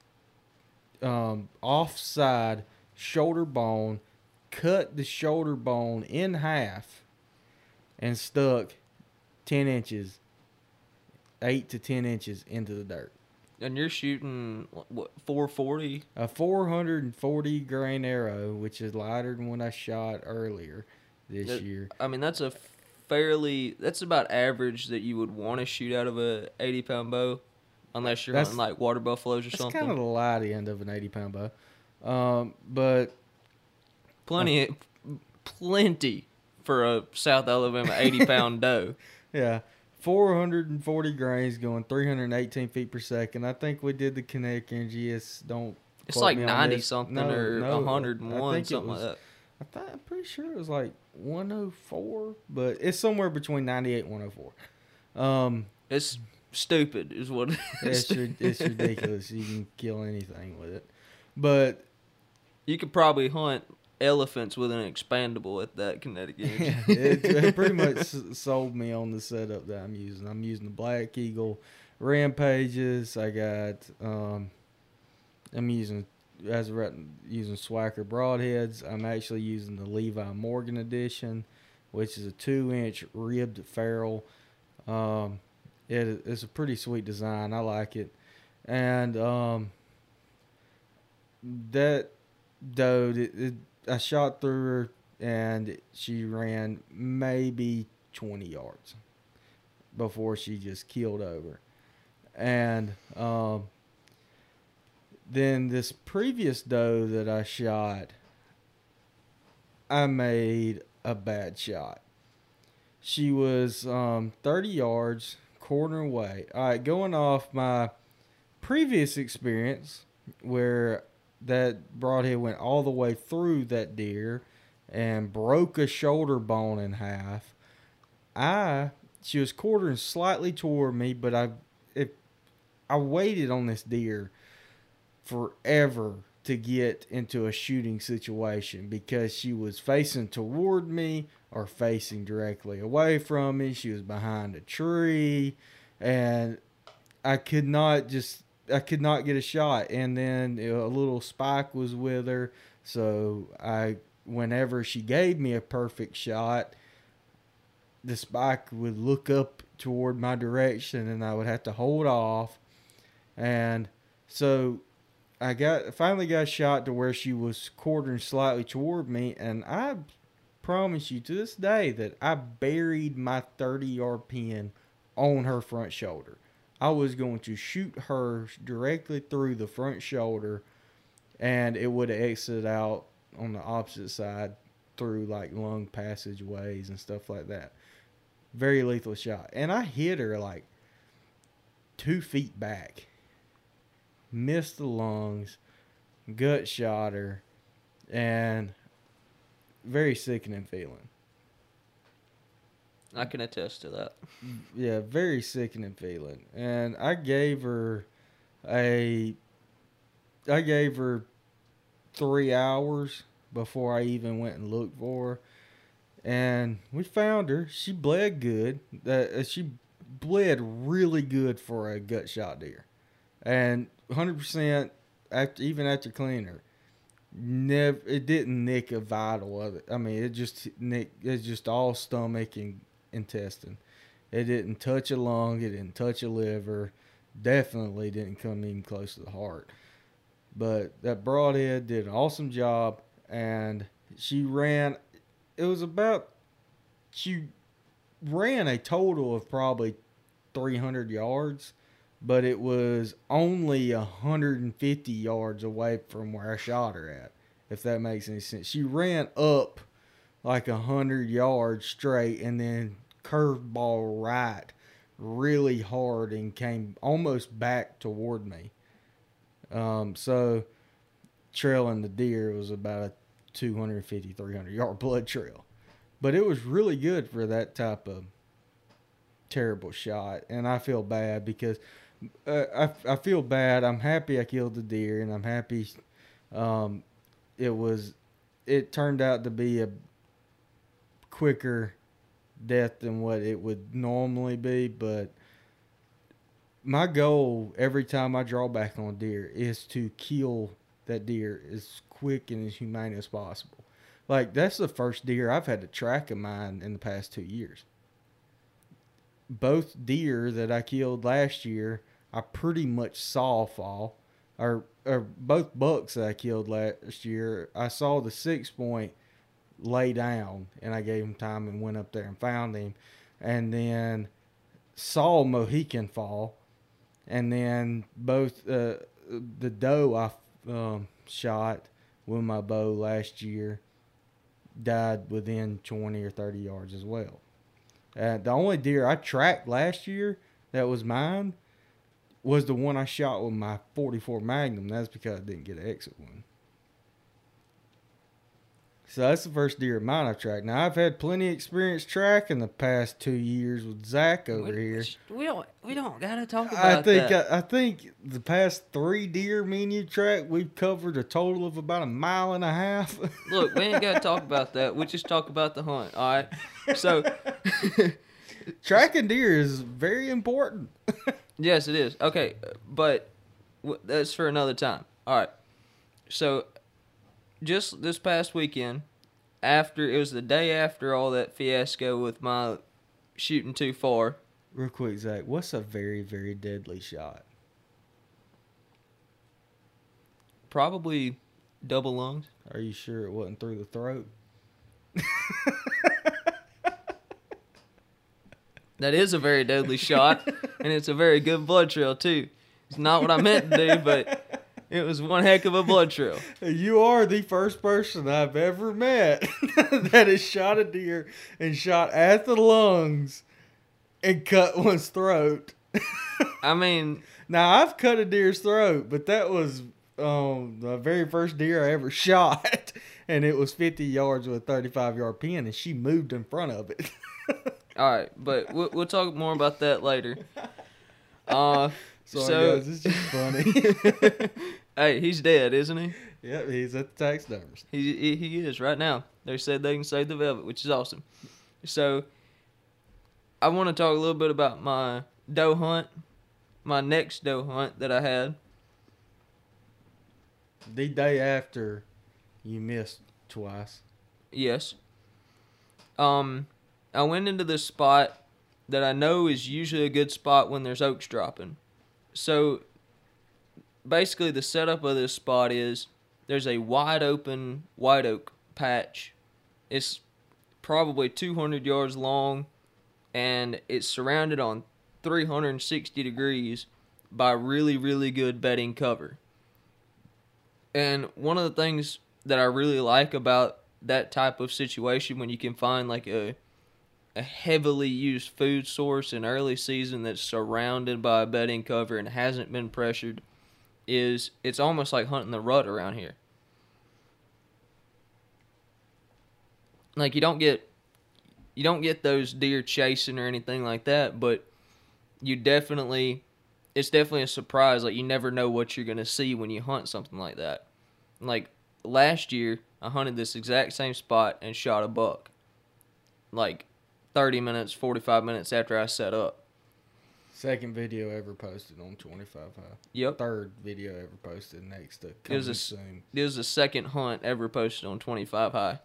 um, offside shoulder bone, cut the shoulder bone in half, and stuck ten inches, eight to ten inches into the dirt. And you're shooting, what, four forty? A four hundred forty grain arrow, which is lighter than what I shot earlier this That- year. I mean, that's a fairly, that's about average that you would want to shoot out of a eighty pound bow, unless you're That's- hunting like water buffaloes or It's something. kind of the light end of an eighty pound bow. Um, but Plenty, plenty for a South Alabama eighty pound doe. yeah, four hundred forty grains going three hundred eighteen feet per second. I think we did the kinetic energy. It's don't. It's quote like me on ninety this. something No, or no, one hundred I one, think it something was- like that. I thought, I'm pretty sure it was like one oh four, but it's somewhere between ninety-eight and one oh four. Um, It's stupid, is what it is. it's, ri- it's ridiculous. You can kill anything with it. But You could probably hunt elephants with an expandable at that kinetic energy. it, it pretty much s- sold me on the setup that I'm using. I'm using the Black Eagle Rampages. I got, um, I'm using, as of right, using Swacker Broadheads. I'm actually using the Levi Morgan edition, which is a two inch ribbed ferrule. Um, it, it's a pretty sweet design. I like it. And, um, that doe, it, it, I shot through her and she ran maybe twenty yards before she just keeled over. And um, then this previous doe that I shot, I made a bad shot. She was um, thirty yards, quarter away. All right, going off my previous experience where that broadhead went all the way through that deer and broke a shoulder bone in half. I she was quartering slightly toward me, but I it, I waited on this deer forever to get into a shooting situation because she was facing toward me or facing directly away from me. She was behind a tree, and I could not just I could not get a shot. And then you know, a little spike was with her, so I whenever she gave me a perfect shot, the spike would look up toward my direction, and I would have to hold off. And so I got finally got shot to where she was quartering slightly toward me, and I promise you to this day that I buried my thirty yard pin on her front shoulder. I was going to shoot her directly through the front shoulder, and it would have exited out on the opposite side through like lung passageways and stuff like that. Very lethal shot. And I hit her like two feet back. Missed the lungs, gut shot her, and very sickening feeling. I can attest to that. Yeah, very sickening feeling. And I gave her a, I gave her three hours before I even went and looked for her. And we found her. She bled good. Uh, she bled really good for a gut shot deer. And one hundred percent after, even after cleaning her, never, it didn't nick a vital of it. I mean, it just nick, it's just all stomach and intestine. It didn't touch a lung. It didn't touch a liver. Definitely didn't come even close to the heart. But that broadhead did an awesome job, and she ran. It was about, she ran a total of probably three hundred yards, but it was only one hundred fifty yards away from where I shot her at, if that makes any sense. She ran up like one hundred yards straight and then curveball right really hard and came almost back toward me. Um, so trailing the deer was about a two fifty, three hundred yard blood trail. But it was really good for that type of terrible shot. And I feel bad because uh, I, I feel bad. I'm happy I killed the deer, and I'm happy um, it was, it turned out to be a quicker death than what it would normally be. But my goal every time I draw back on a deer is to kill that deer as quick and as humane as possible. Like, that's the first deer I've had to track of mine in the past two years. Both deer that I killed last year, I pretty much saw fall. Or, or both bucks that I killed last year, I saw the six point lay down, and I gave him time and went up there and found him. And then saw Mohican fall. And then both uh, the doe I um, shot with my bow last year died within twenty or thirty yards as well. Uh, the only deer I tracked last year that was mine was the one I shot with my forty-four Magnum. That's because I didn't get an exit one. So that's the first deer of mine I've tracked. Now, I've had plenty of experience tracking the past two years with Zach over we, here. We don't we don't gotta talk about I think that. I, I think the past three deer me and you tracked, we've covered a total of about a mile and a half. Look, we ain't gotta talk about that. We just talk about the hunt. All right. So tracking deer is very important. yes, it is. Okay, but w- that's for another time. All right. So just this past weekend, after it was the day after all that fiasco with my shooting too far. Real quick, Zach, what's a very, very deadly shot? Probably double lungs. Are you sure it wasn't through the throat? That is a very deadly shot, and it's a very good blood trail too. It's not what I meant to do, but it was one heck of a blood trail. You are the first person I've ever met that has shot a deer and shot at the lungs and cut one's throat. I mean, now I've cut a deer's throat, but that was um, the very first deer I ever shot, and it was fifty yards with a thirty-five yard pin, and she moved in front of it. all right, but we'll, we'll talk more about that later. Uh, Sorry, so, guys, it's just funny. Hey, he's dead, isn't he? Yep, he's at the taxidermist. He, he he is right now. They said they can save the velvet, which is awesome. So, I want to talk a little bit about my doe hunt, my next doe hunt that I had. The day after you missed twice. Yes. Um, I went into this spot that I know is usually a good spot when there's oaks dropping. So, basically the setup of this spot is there's a wide open white oak patch. It's probably two hundred yards long, and it's surrounded on three hundred sixty degrees by really, really good bedding cover. And one of the things that I really like about that type of situation, when you can find like a a heavily used food source in early season that's surrounded by a bedding cover and hasn't been pressured, is it's almost like hunting the rut around here. Like you don't get you don't get those deer chasing or anything like that, but you definitely it's definitely a surprise. Like you never know what you're gonna see when you hunt something like that. Like last year I hunted this exact same spot and shot a buck. Like thirty minutes, forty-five minutes after I set up. Second video ever posted on twenty-five High. Yep. Third video ever posted next to coming It was a, soon. It was the second hunt ever posted on twenty-five High.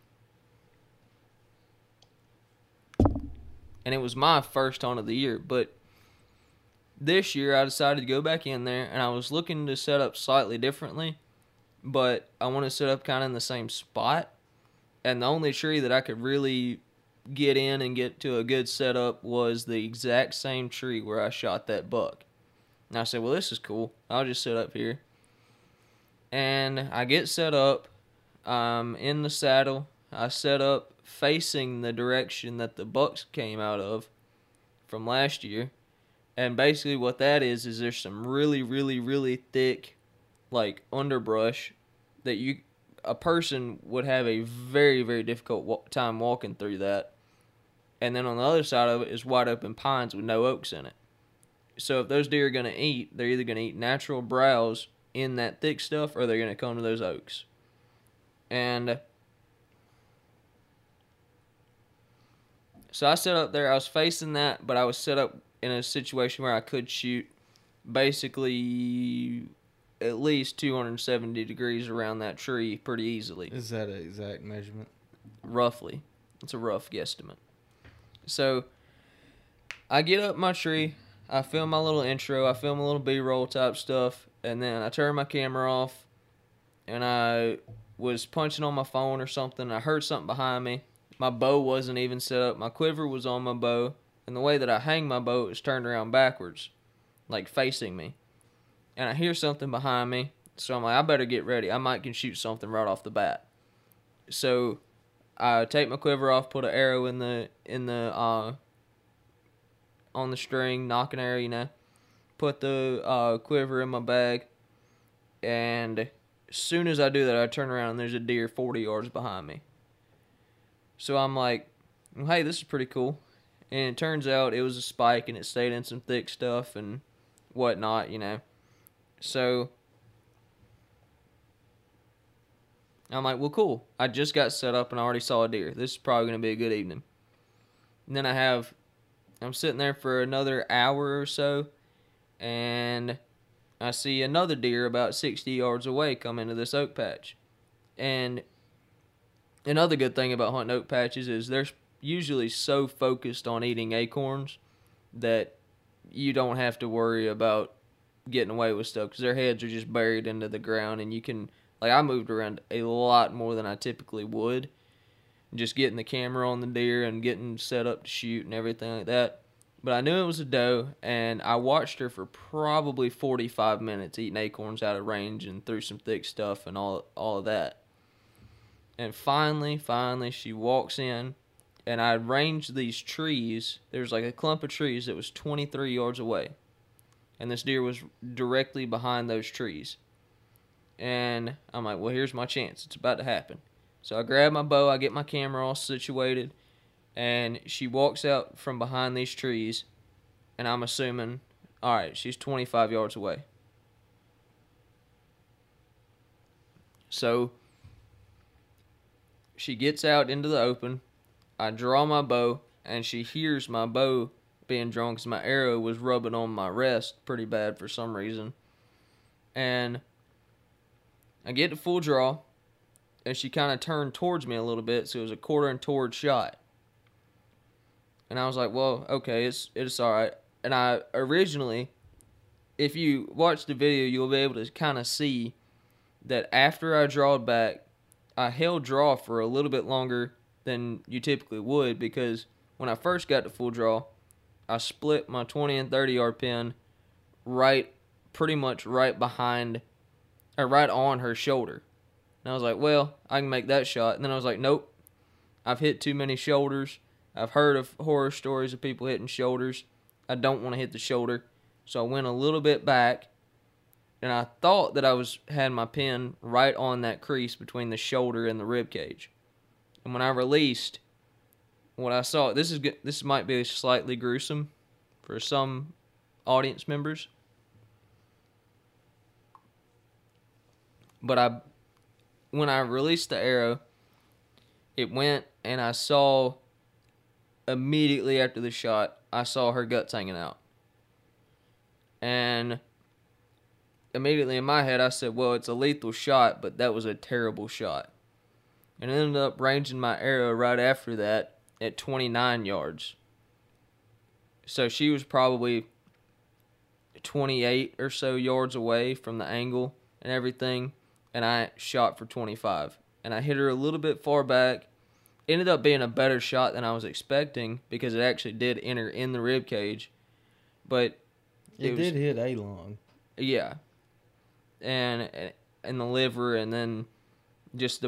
And it was my first hunt of the year. But this year I decided to go back in there, and I was looking to set up slightly differently. But I want to set up kind of in the same spot. And the only tree that I could really get in and get to a good setup was the exact same tree where I shot that buck. And I said, well, this is cool. I'll just sit up here. And I get set up. I'm in the saddle. I set up facing the direction that the bucks came out of from last year. And basically what that is, is there's some really, really, really thick, like, underbrush that you, a person would have a very, very difficult wa- time walking through that. And then on the other side of it is wide open pines with no oaks in it. So if those deer are going to eat, they're either going to eat natural browse in that thick stuff, or they're going to come to those oaks. And so I set up there. I was facing that, but I was set up in a situation where I could shoot basically at least two hundred seventy degrees around that tree pretty easily. Is that an exact measurement? Roughly. It's a rough guesstimate. So I get up my tree. I film my little intro. I film a little B-roll type stuff. And then I turn my camera off. And I was punching on my phone or something. I heard something behind me. My bow wasn't even set up. My quiver was on my bow. And the way that I hang my bow is turned around backwards, like facing me. And I hear something behind me. So I'm like, I better get ready. I might can shoot something right off the bat. So I take my quiver off, put an arrow in the in the uh on the string, nock an arrow, you know. Put the uh, quiver in my bag, and as soon as I do that, I turn around and there's a deer forty yards behind me. So I'm like, well, hey, this is pretty cool. And it turns out it was a spike, and it stayed in some thick stuff and whatnot, you know. So I'm like, well, cool. I just got set up and I already saw a deer. This is probably going to be a good evening. And then I have, I'm sitting there for another hour or so, and I see another deer about sixty yards away come into this oak patch. And another good thing about hunting oak patches is they're usually so focused on eating acorns that you don't have to worry about getting away with stuff, because their heads are just buried into the ground, and you can, like, I moved around a lot more than I typically would, just getting the camera on the deer and getting set up to shoot and everything like that. But I knew it was a doe, and I watched her for probably forty-five minutes eating acorns out of range and through some thick stuff and all all of that. And finally, finally, she walks in, and I ranged these trees. There's like a clump of trees that was twenty-three yards away, and this deer was directly behind those trees. And I'm like, well, here's my chance. It's about to happen. So I grab my bow, I get my camera all situated, and she walks out from behind these trees, and I'm assuming, all right, she's twenty-five yards away. So she gets out into the open. I draw my bow, and she hears my bow being drawn because my arrow was rubbing on my rest pretty bad for some reason. And I get to full draw, and she kind of turned towards me a little bit, so it was a quartering toward shot. And I was like, well, okay, it's it's all right. And I originally, if you watch the video, you'll be able to kind of see that after I drawed back, I held draw for a little bit longer than you typically would, because when I first got to full draw, I split my twenty and thirty yard pin right, pretty much right behind, or right on her shoulder. And I was like, well, I can make that shot. And then I was like, nope, I've hit too many shoulders. I've heard of horror stories of people hitting shoulders. I don't want to hit the shoulder. So I went a little bit back, and I thought that I was had my pin right on that crease between the shoulder and the rib cage. And when I released, what I saw, this is this might be slightly gruesome for some audience members, but I, when I released the arrow, it went, and I saw immediately after the shot, I saw her guts hanging out. And immediately in my head, I said, well, it's a lethal shot, but that was a terrible shot. And I ended up ranging my arrow right after that at twenty-nine yards. So she was probably twenty-eight or so yards away from the angle and everything, and I shot for twenty-five. And I hit her a little bit far back. Ended up being a better shot than I was expecting, because it actually did enter in the rib cage. But it, it did was, hit a lung. Yeah. And and the liver, and then just the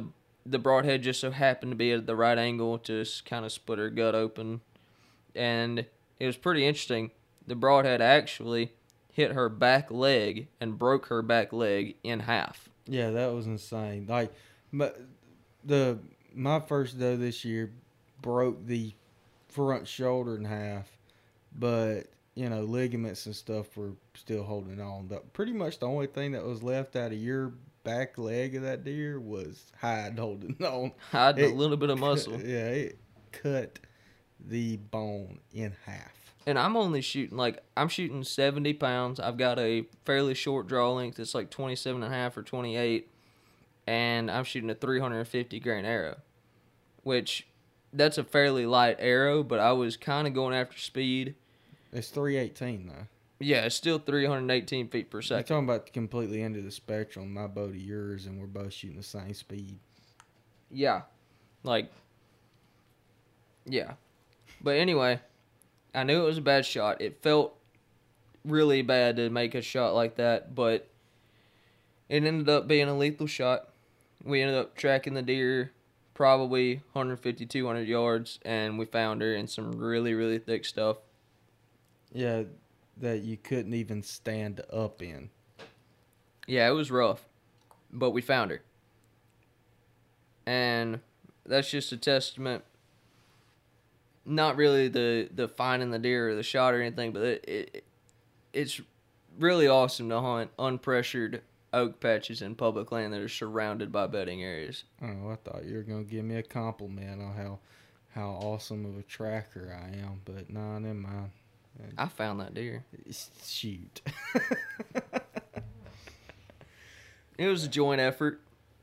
the broadhead just so happened to be at the right angle to kind of split her gut open. And it was pretty interesting. The broadhead actually hit her back leg and broke her back leg in half. Yeah, that was insane. Like, but the my first doe this year broke the front shoulder in half, but you know, ligaments and stuff were still holding on. The, pretty much the only thing that was left out of your back leg of that deer was hide holding on. Hide It a little bit of muscle. Yeah, it cut the bone in half. And I'm only shooting, like, I'm shooting seventy pounds. I've got a fairly short draw length. It's like twenty-seven and a half or twenty-eight. And I'm shooting a three hundred fifty grain arrow, which that's a fairly light arrow, but I was kind of going after speed. It's three eighteen though. Yeah, it's still three hundred eighteen feet per You're second. talking about the completely end of the spectrum, my bow to yours, and we're both shooting the same speed. Yeah. Like, yeah. But anyway, I knew it was a bad shot. It felt really bad to make a shot like that, but it ended up being a lethal shot. We ended up tracking the deer probably one fifty, two hundred yards, and we found her in some really, really thick stuff. Yeah, that you couldn't even stand up in. Yeah, it was rough, but we found her. And that's just a testament, not really the, the finding the deer or the shot or anything, but it, it it's really awesome to hunt unpressured oak patches in public land that are surrounded by bedding areas. Oh, I thought you were going to give me a compliment on how how awesome of a tracker I am, but no, nah, never mind. I found that deer. Shoot. It was a joint effort.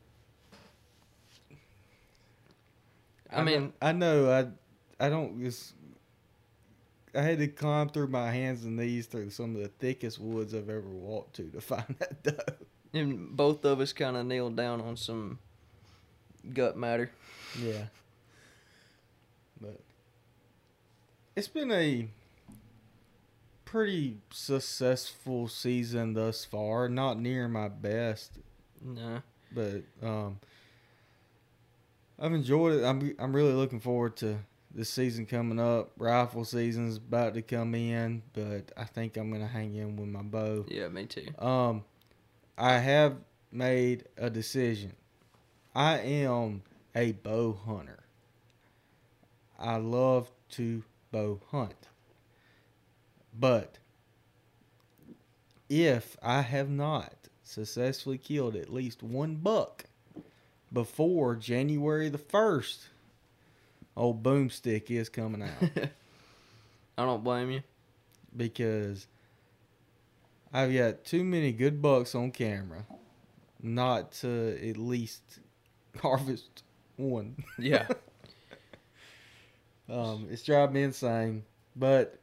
I, I mean, know, I know. I I don't just. I had to climb through my hands and knees through some of the thickest woods I've ever walked to to find that doe. and both of us kind of nailed down on some gut matter. Yeah. But it's been a pretty successful season thus far. Not near my best, No. but um, I've enjoyed it. I'm I'm really looking forward to this season coming up. Rifle season's about to come in, but I think I'm gonna hang in with my bow. Yeah, me too. Um, I have made a decision. I am a bow hunter. I love to bow hunt. But if I have not successfully killed at least one buck before January the first, old boomstick is coming out. I don't blame you. Because I've got too many good bucks on camera not to at least harvest one. Yeah. um, it's driving me insane. But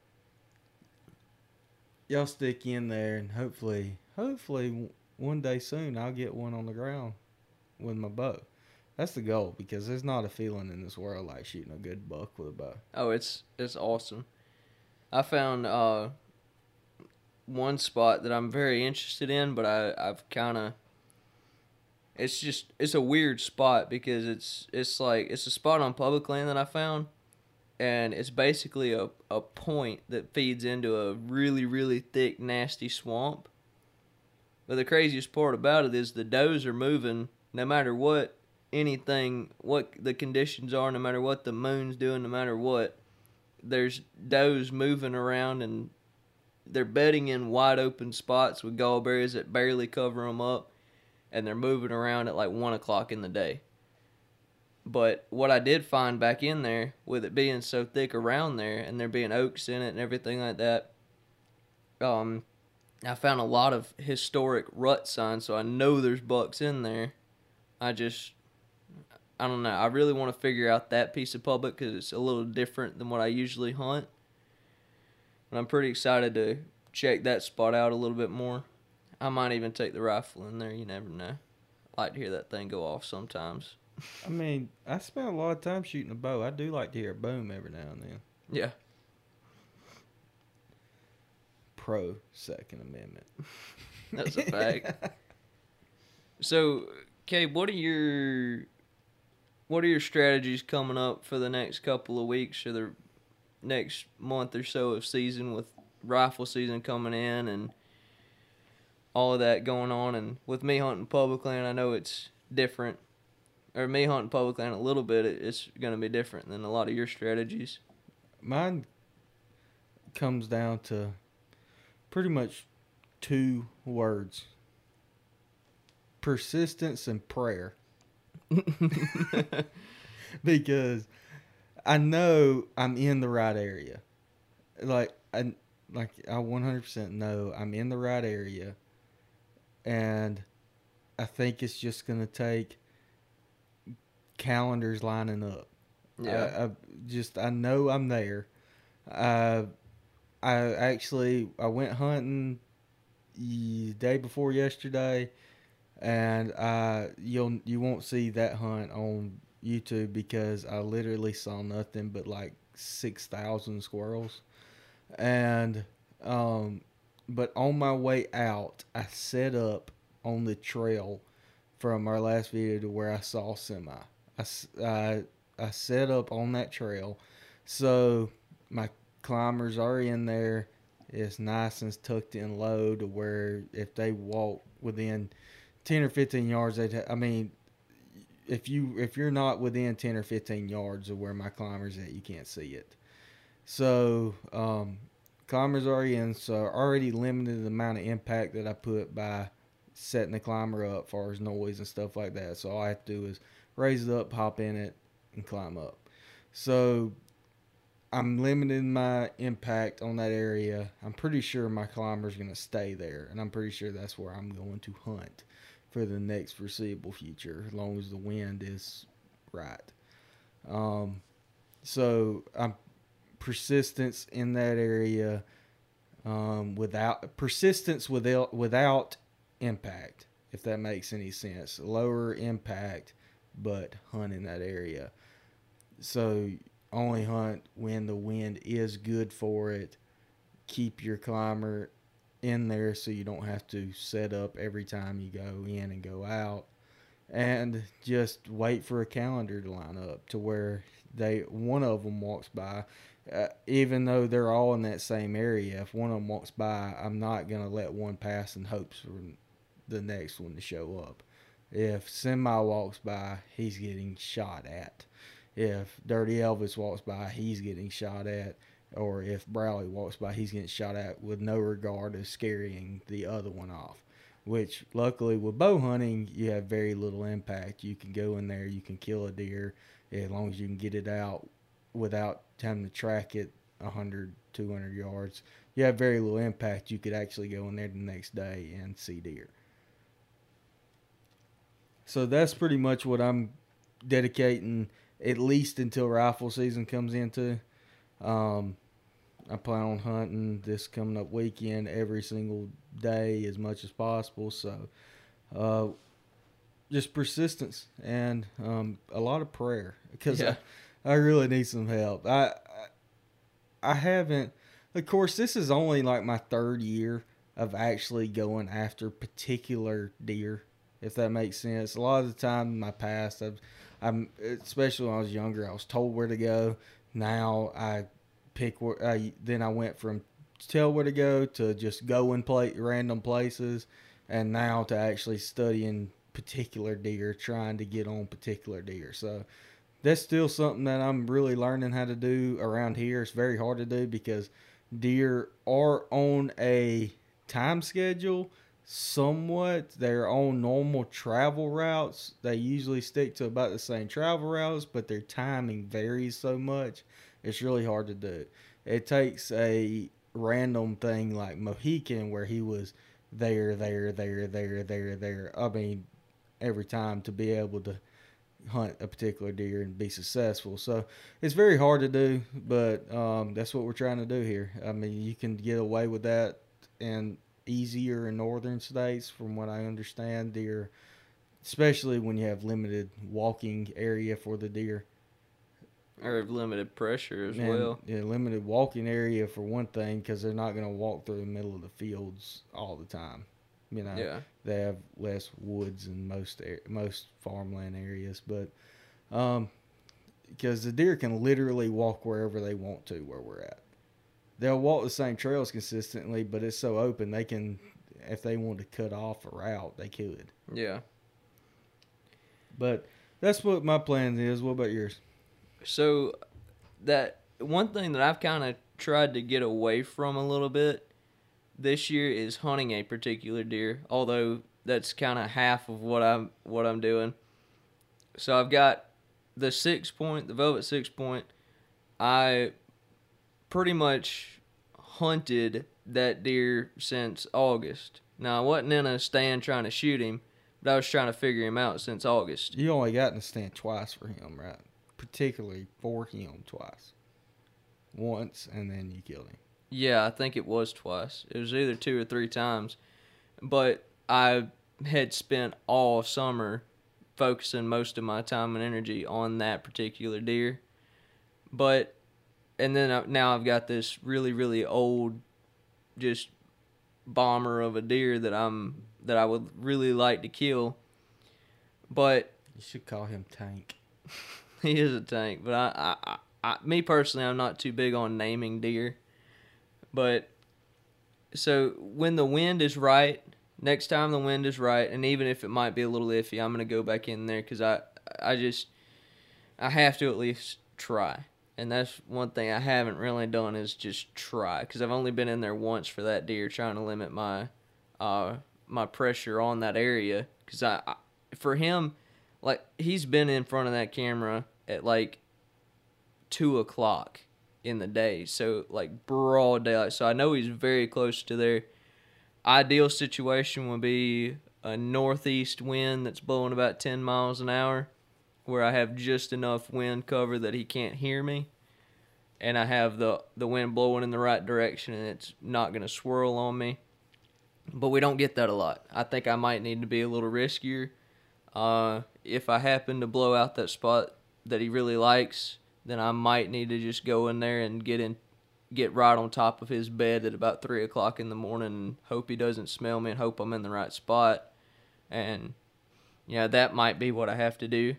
y'all stick in there, and hopefully, hopefully one day soon I'll get one on the ground with my bow. That's the goal, because there's not a feeling in this world like shooting a good buck with a bow. Oh, it's it's awesome. I found uh, one spot that I'm very interested in, but I, I've kind of... It's just... It's a weird spot because it's it's like... It's a spot on public land that I found, and it's basically a, a point that feeds into a really, really thick, nasty swamp. But the craziest part about it is the does are moving no matter what anything, what the conditions are, no matter what the moon's doing, no matter what. There's does moving around, and they're bedding in wide open spots with gallberries that barely cover them up, and they're moving around at like one o'clock in the day. But what I did find back in there, with it being so thick around there, and there being oaks in it and everything like that, um, I found a lot of historic rut signs, so I know there's bucks in there. I just... I don't know. I really want to figure out that piece of public because it's a little different than what I usually hunt. But I'm pretty excited to check that spot out a little bit more. I might even take the rifle in there. You never know. I like to hear that thing go off sometimes. I mean, I spend a lot of time shooting a bow. I do like to hear a boom every now and then. Yeah. Pro Second Amendment. That's a fact. So, Kay, what are your... what are your strategies coming up for the next couple of weeks or the next month or so of season, with rifle season coming in and all of that going on? And with me hunting public land, I know it's different. Or me hunting public land a little bit, it's going to be different than a lot of your strategies. Mine comes down to pretty much two words: persistence and prayer. Because I know I'm in the right area. Like I like I one hundred percent know I'm in the right area, and I think it's just going to take calendars lining up. Yeah. I, I just I know I'm there. Uh, I actually I went hunting the day before yesterday, and I you'll you won't see that hunt on YouTube because I literally saw nothing but like six thousand squirrels, and um, but on my way out, I set up on the trail from our last video to where I saw semi. I, I, I set up on that trail, so my climbers are in there. It's nice and tucked in low to where if they walk within ten or fifteen yards, they'd ha- I mean, if you if you're not within ten or fifteen yards of where my climbers at, you can't see it. So um, climbers are in, so I already limited the amount of impact that I put by setting the climber up as far as noise and stuff like that. So all I have to do is raise it up, hop in it, and climb up. So I'm limiting my impact on that area. I'm pretty sure my climber's going to stay there, and I'm pretty sure that's where I'm going to hunt for the next foreseeable future, as long as the wind is right. Um, so I'm persistence in that area, um, without persistence without without impact, if that makes any sense. Lower impact, but hunt in that area. So only hunt when the wind is good for it. Keep your climber in there so you don't have to set up every time you go in and go out. And just wait for a calendar to line up to where they one of them walks by. Uh, even though they're all in that same area, if one of them walks by, I'm not going to let one pass in hopes for the next one to show up. If Semi walks by, he's getting shot at. If Dirty Elvis walks by, he's getting shot at. Or if Browley walks by, he's getting shot at with no regard of scaring the other one off. Which, luckily, with bow hunting, you have very little impact. You can go in there, you can kill a deer as long as you can get it out without having to track it one hundred, two hundred yards. You have very little impact. You could actually go in there the next day and see deer. So that's pretty much what I'm dedicating, at least until rifle season comes into. Um, I plan on hunting this coming up weekend every single day as much as possible. So uh, just persistence and um, a lot of prayer, because Yeah. I, I really need some help. I, I I haven't, of course, this is only like my third year of actually going after particular deer, if that makes sense. A lot of the time in my past, I've, I'm especially when I was younger, I was told where to go. Now I pick where. I, then I went from tell where to go to just going play random places, and now to actually studying particular deer, trying to get on particular deer. So that's still something that I'm really learning how to do around here. It's very hard to do because deer are on a time schedule. Somewhat, they're on normal travel routes. They usually stick to about the same travel routes, but their timing varies so much, it's really hard to do. It takes a random thing like Mohican, where he was there, there, there, there, there, there. I mean, every time to be able to hunt a particular deer and be successful. So it's very hard to do, but um, that's what we're trying to do here. I mean, you can get away with that and easier in northern states, from what I understand. Deer, especially when you have limited walking area for the deer, Or limited pressure as and, well. yeah, limited walking area for one thing, because they're not going to walk through the middle of the fields all the time. You know, Yeah. they have less woods in most most farmland areas, but Um, because the deer can literally walk wherever they want to where we're at. They'll walk the same trails consistently, but it's so open they can, if they want to cut off a route, they could. Yeah. But that's what my plan is. What about yours? So that one thing that I've kind of tried to get away from a little bit this year is hunting a particular deer, although that's kind of half of what I'm what I'm doing. So I've got the six point, the velvet six point. I pretty much hunted that deer since August. Now I wasn't in a stand trying to shoot him, but I was trying to figure him out since August. You only got in the stand twice for him, right? Particularly for him twice. Once, and then you killed him. Yeah, I think it was twice. It was either two or three times. But I had spent all summer focusing most of my time and energy on that particular deer. But, and then I, now I've got this really, really old, just bomber of a deer that I'm, that I would really like to kill. But You should call him Tank. he is a tank, but I, I, I, I, me personally, I'm not too big on naming deer. But so when the wind is right, next time the wind is right, and even if it might be a little iffy, I'm gonna go back in there because I, I just, I have to at least try, and that's one thing I haven't really done is just try because I've only been in there once for that deer, trying to limit my, uh, my pressure on that area because I, I, for him. Like, he's been in front of that camera at, like, two o'clock in the day. So, like, broad daylight. So, I know he's very close to there. Ideal situation would be a northeast wind that's blowing about ten miles an hour, where I have just enough wind cover that he can't hear me. And I have the, the wind blowing in the right direction, and it's not going to swirl on me. But we don't get that a lot. I think I might need to be a little riskier. Uh, if I happen to blow out that spot that he really likes, then I might need to just go in there and get in, get right on top of his bed at about three o'clock in the morning and hope he doesn't smell me and hope I'm in the right spot. And, yeah, that might be what I have to do.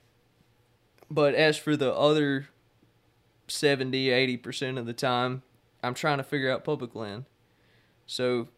But as for the other seventy, eighty percent of the time, I'm trying to figure out public land. So,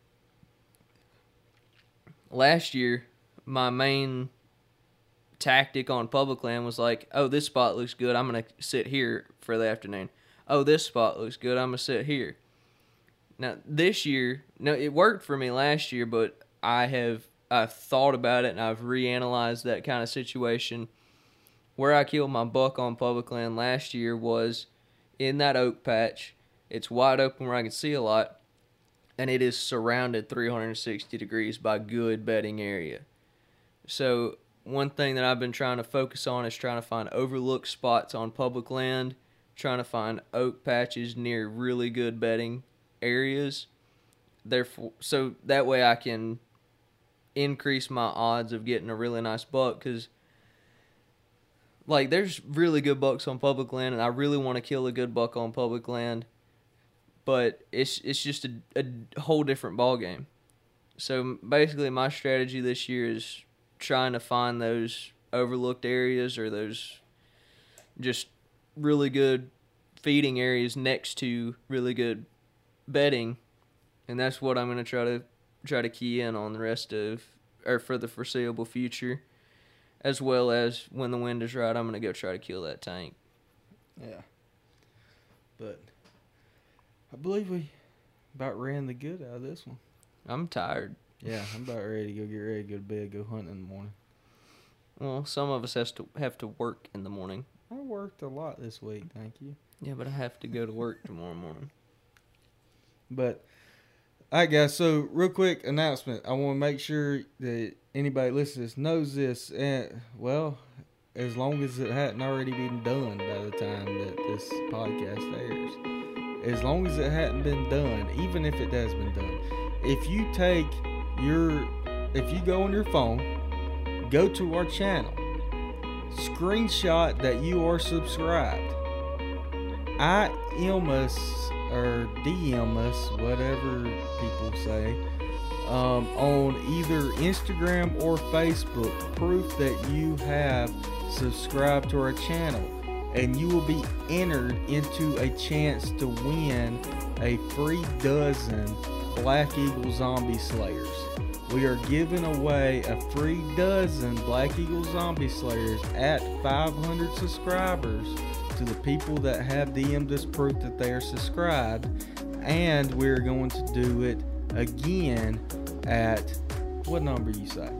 last year, my main tactic on public land was like, oh, this spot looks good, I'm going to sit here for the afternoon. Oh, this spot looks good, I'm going to sit here. Now, this year, no, it worked for me last year, but I have I've thought about it and I've reanalyzed that kind of situation. Where I killed my buck on public land last year was in that oak patch. It's wide open where I can see a lot, and it is surrounded three hundred sixty degrees by good bedding area. So one thing that I've been trying to focus on is trying to find overlooked spots on public land, trying to find oak patches near really good bedding areas. Therefore, so that way I can increase my odds of getting a really nice buck, because like there's really good bucks on public land, and I really want to kill a good buck on public land, but it's it's just a, a whole different ball game. So basically, my strategy this year is trying to find those overlooked areas or those just really good feeding areas next to really good bedding, and that's what I'm going to try to try to key in on the rest of, or for the foreseeable future, as well as when the wind is right, I'm going to go try to kill that tank. Yeah. But I believe we about ran the good out of this one. I'm tired. Yeah, I'm about ready to go get ready to go to bed, go hunting in the morning. Well, some of us has to have to work in the morning. I worked a lot this week, thank you. Yeah, but I have to go to work tomorrow morning. But, all right, guys, so real quick announcement. I want to make sure that anybody listening to this knows this. And, well, as long as it hadn't already been done by the time that this podcast airs. As long as it hadn't been done, even if it has been done. If you take your, if you go on your phone, go to our channel, screenshot that you are subscribed, I M us or D M us, whatever people say, um, on either Instagram or Facebook, proof that you have subscribe to our channel, and you will be entered into a chance to win a free dozen Black Eagle Zombie Slayers. We are giving away a free dozen Black Eagle Zombie Slayers at five hundred subscribers to the people that have D M'd us proof that they are subscribed, and we're going to do it again at, what number you say?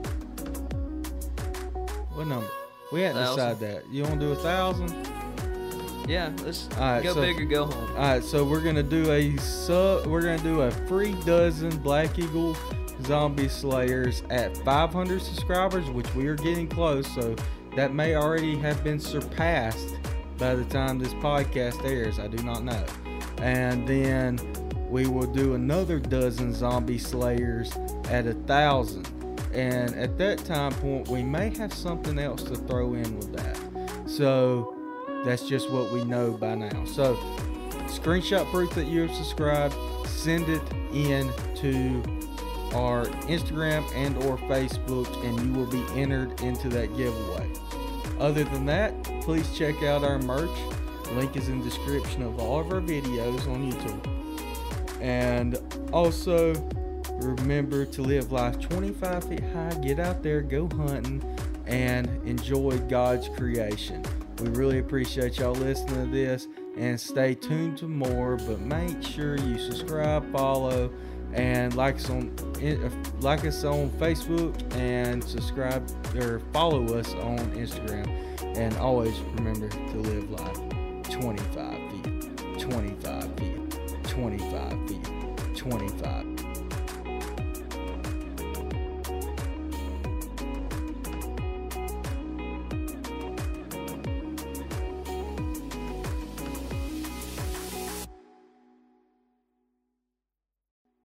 What number? We hadn't decided that. You want to do a thousand? Yeah, let's right, go so, big or go home. All right, so we're gonna do a sub. We're gonna do a free dozen Black Eagle Zombie Slayers at five hundred subscribers, which we are getting close. So that may already have been surpassed by the time this podcast airs. I do not know. And then we will do another dozen Zombie Slayers at a thousand. And at that time point, we may have something else to throw in with that. So that's just what we know by now. So screenshot proof that you have subscribed, send it in to our Instagram and or Facebook, and you will be entered into that giveaway. Other than that, please check out our merch. Link is in the description of all of our videos on YouTube. And also remember to live life twenty-five feet high. Get out there, go hunting, and enjoy God's creation. We really appreciate y'all listening to this, and stay tuned to more, but make sure you subscribe, follow, and like us on like us on Facebook, and subscribe or follow us on Instagram. And always remember to live life twenty-five feet, twenty-five feet, twenty-five feet, twenty-five.